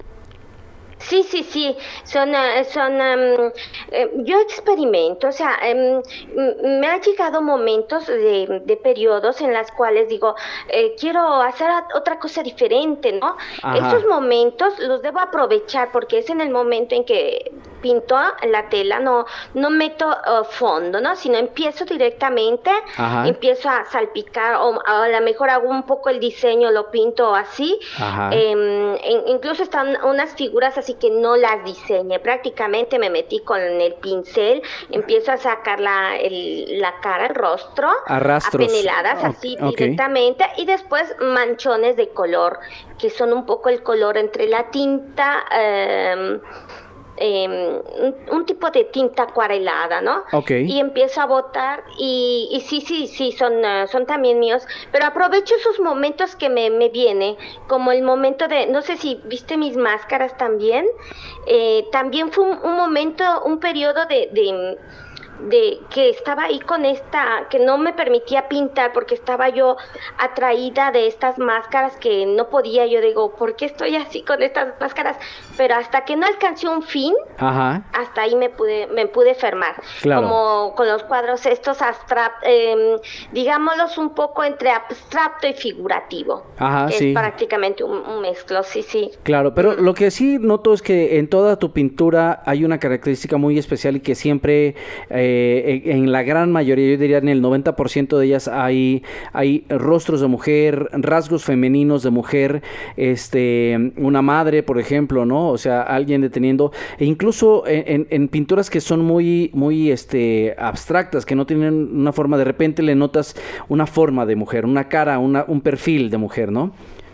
Sí, sí, sí, son, eh, son, em, eh, yo experimento, o sea, em, m- me han llegado momentos de, de periodos en las cuales digo, eh, quiero hacer a- otra cosa diferente, ¿no? Ajá. Esos momentos los debo aprovechar porque es en el momento en que pinto la tela, no, no meto eh, fondo, ¿no? Sino empiezo directamente, Ajá. empiezo a salpicar o a lo mejor hago un poco el diseño, lo pinto así. Ajá. Em, in- incluso están unas figuras así que no las diseñé, prácticamente me metí con el pincel, empiezo a sacar la, el- la cara, el rostro, A rastros. peneladas Ok, así ok. directamente, y después manchones de color, que son un poco el color entre la tinta, em, em, un, un tipo de tinta acuarelada, ¿no? Ok. Y empiezo a botar y, y sí, sí, sí, son, eh, son también míos, pero aprovecho esos momentos que me, me viene, como el momento de, no sé si viste mis máscaras también, eh, también fue un, un momento, un periodo de... de de que estaba ahí con esta, que no me permitía pintar porque estaba yo atraída de estas máscaras que no podía, yo digo, ¿por qué estoy así con estas máscaras? Pero hasta que no alcancé un fin, Ajá. hasta ahí me pude me pude fermar. Claro. Como con los cuadros estos abstract, eh, digámoslos un poco entre abstracto y figurativo. Ajá, que sí. Es prácticamente un, un mezclo, sí, sí. Claro, pero lo que sí noto es que en toda tu pintura hay una característica muy especial y que siempre, eh, en, en la gran mayoría, yo diría en el noventa por ciento de ellas hay, hay rostros de mujer, rasgos femeninos de mujer, este, una madre, por ejemplo, ¿no? O sea, alguien deteniendo, e incluso en, en, en pinturas que son muy, muy, este, abstractas, que no tienen una forma, de repente le notas una forma de mujer, una cara, una, un perfil de mujer, ¿no?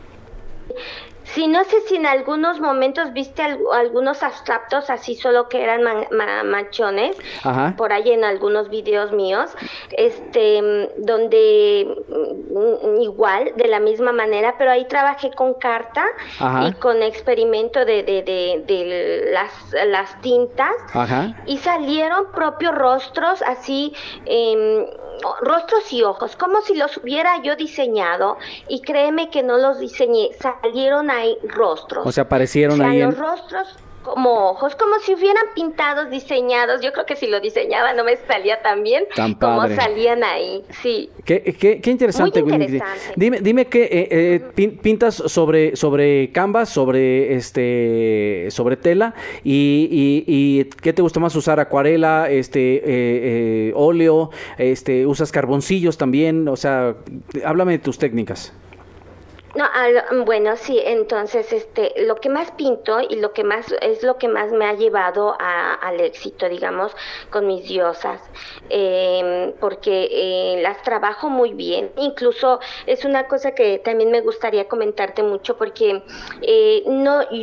Sí, no sé si en algunos momentos viste al- algunos abstractos así solo que eran man- ma- manchones, Ajá. por ahí en algunos videos míos, este, mm, donde mm, igual, de la misma manera, pero ahí trabajé con carta Ajá. y con experimento de, de, de, de las, las tintas. Ajá. Y salieron propios rostros así, em, rostros y ojos, como si los hubiera yo diseñado, y créeme que no los diseñé, salieron ahí rostros. O sea, aparecieron O sea, ahí en... los rostros como ojos, como si hubieran pintados, diseñados. Yo creo que si lo diseñaba no me salía tan bien Tan como padre. salían ahí, sí. Qué, qué, qué interesante, Muy Winnie. interesante. Dime, dime que eh, eh, pin- pintas sobre, sobre canvas, sobre este, sobre tela, y, y, y ¿qué te gusta más usar? Acuarela, este, eh, eh, óleo, este, usas carboncillos también, o sea, háblame de tus técnicas. No, al- bueno, sí, entonces, este, lo que más pinto y lo que más es lo que más me ha llevado a- al éxito, digamos, con mis diosas, eh, porque eh, las trabajo muy bien. Incluso es una cosa que también me gustaría comentarte mucho, porque eh, no, yo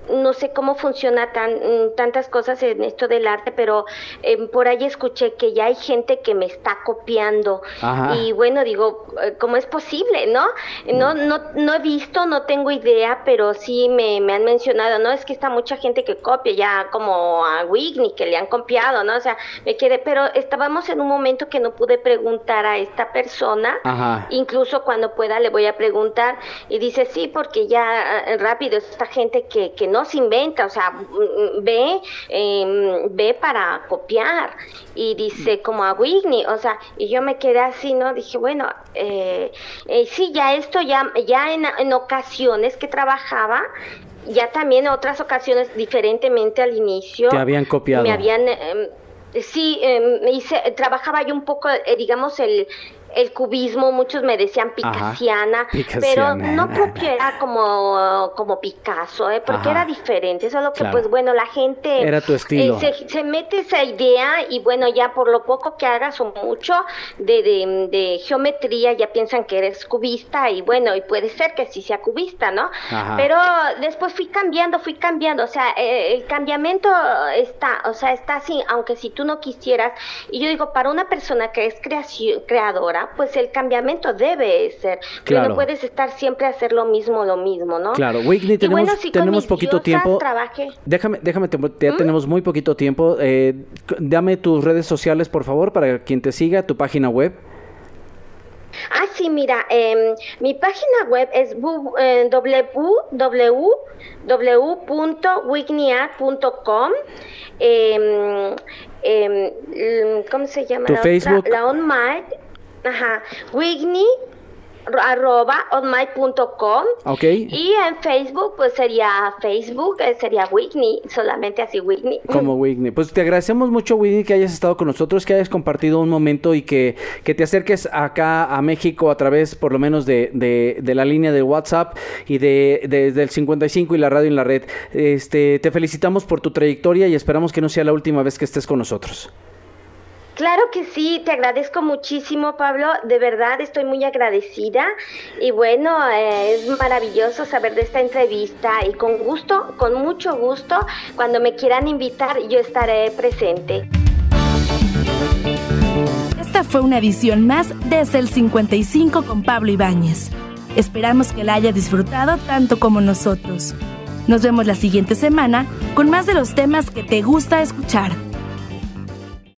no sé cómo funciona tan, tantas cosas en esto del arte, pero eh, por ahí escuché que ya hay gente que me está copiando. Ajá. Y bueno, digo, ¿cómo es posible, no? No, no, no he visto, no tengo idea, pero sí me, me han mencionado, ¿no? Es que está mucha gente que copia, ya como a Whitney, que le han copiado, ¿no? O sea, me quedé, pero estábamos en un momento que no pude preguntar a esta persona. Ajá. Incluso cuando pueda le voy a preguntar, y dice, sí, porque ya rápido, esta gente que, que no se inventa, o sea, ve, eh, ve para copiar, y dice como a Whitney, o sea, y yo me quedé así, ¿no? Dije, bueno, eh, eh, sí, ya esto, ya, ya en, en ocasiones que trabajaba, ya también en otras ocasiones, diferentemente al inicio, te habían copiado. Me habían, eh, sí, eh, hice, trabajaba yo un poco, eh, digamos, el... el cubismo, muchos me decían picasiana, pero no propio era como, como Picasso, ¿eh? Porque Ajá. era diferente, solo que claro. pues bueno, la gente era tu estilo. Eh, se, se mete esa idea y bueno, ya por lo poco que hagas o mucho de, de, de geometría ya piensan que eres cubista y bueno, y puede ser que sí sea cubista, ¿no? Ajá. Pero después fui cambiando, fui cambiando, o sea, eh, el cambiamiento está, o sea, está así, aunque si tú no quisieras, y yo digo, para una persona que es creación, creadora, pues el cambiamiento debe ser, claro. No puedes estar siempre a hacer lo mismo, lo mismo, ¿no? Claro, Whitney, tenemos, bueno, si tenemos poquito tiempo. Trabajé. Déjame, déjame, te, ya ¿Mm? tenemos muy poquito tiempo. Eh, dame tus redes sociales, por favor, para quien te siga, tu página web. Ah, sí, mira, eh, mi página web es eh, w w w punto whitney art punto com. Eh, eh, ¿Cómo se llama? Tu la Facebook. Otra? La OnMind. Ajá, Whitney arroba onmite punto com. Okay. Y en Facebook pues sería Facebook, eh, sería Whitney, solamente así Whitney. Como Whitney. Pues te agradecemos mucho, Whitney, que hayas estado con nosotros, que hayas compartido un momento y que, que te acerques acá a México a través por lo menos de, de, de la línea de WhatsApp y de, de, del cincuenta y cinco y la radio en la red. Este, te felicitamos por tu trayectoria y esperamos que no sea la última vez que estés con nosotros. Claro que sí, te agradezco muchísimo, Pablo, de verdad estoy muy agradecida y bueno, eh, es maravilloso saber de esta entrevista y con gusto, con mucho gusto, cuando me quieran invitar yo estaré presente. Esta fue una edición más desde el cincuenta y cinco con Pablo Ibáñez. Esperamos que la haya disfrutado tanto como nosotros. Nos vemos la siguiente semana con más de los temas que te gusta escuchar.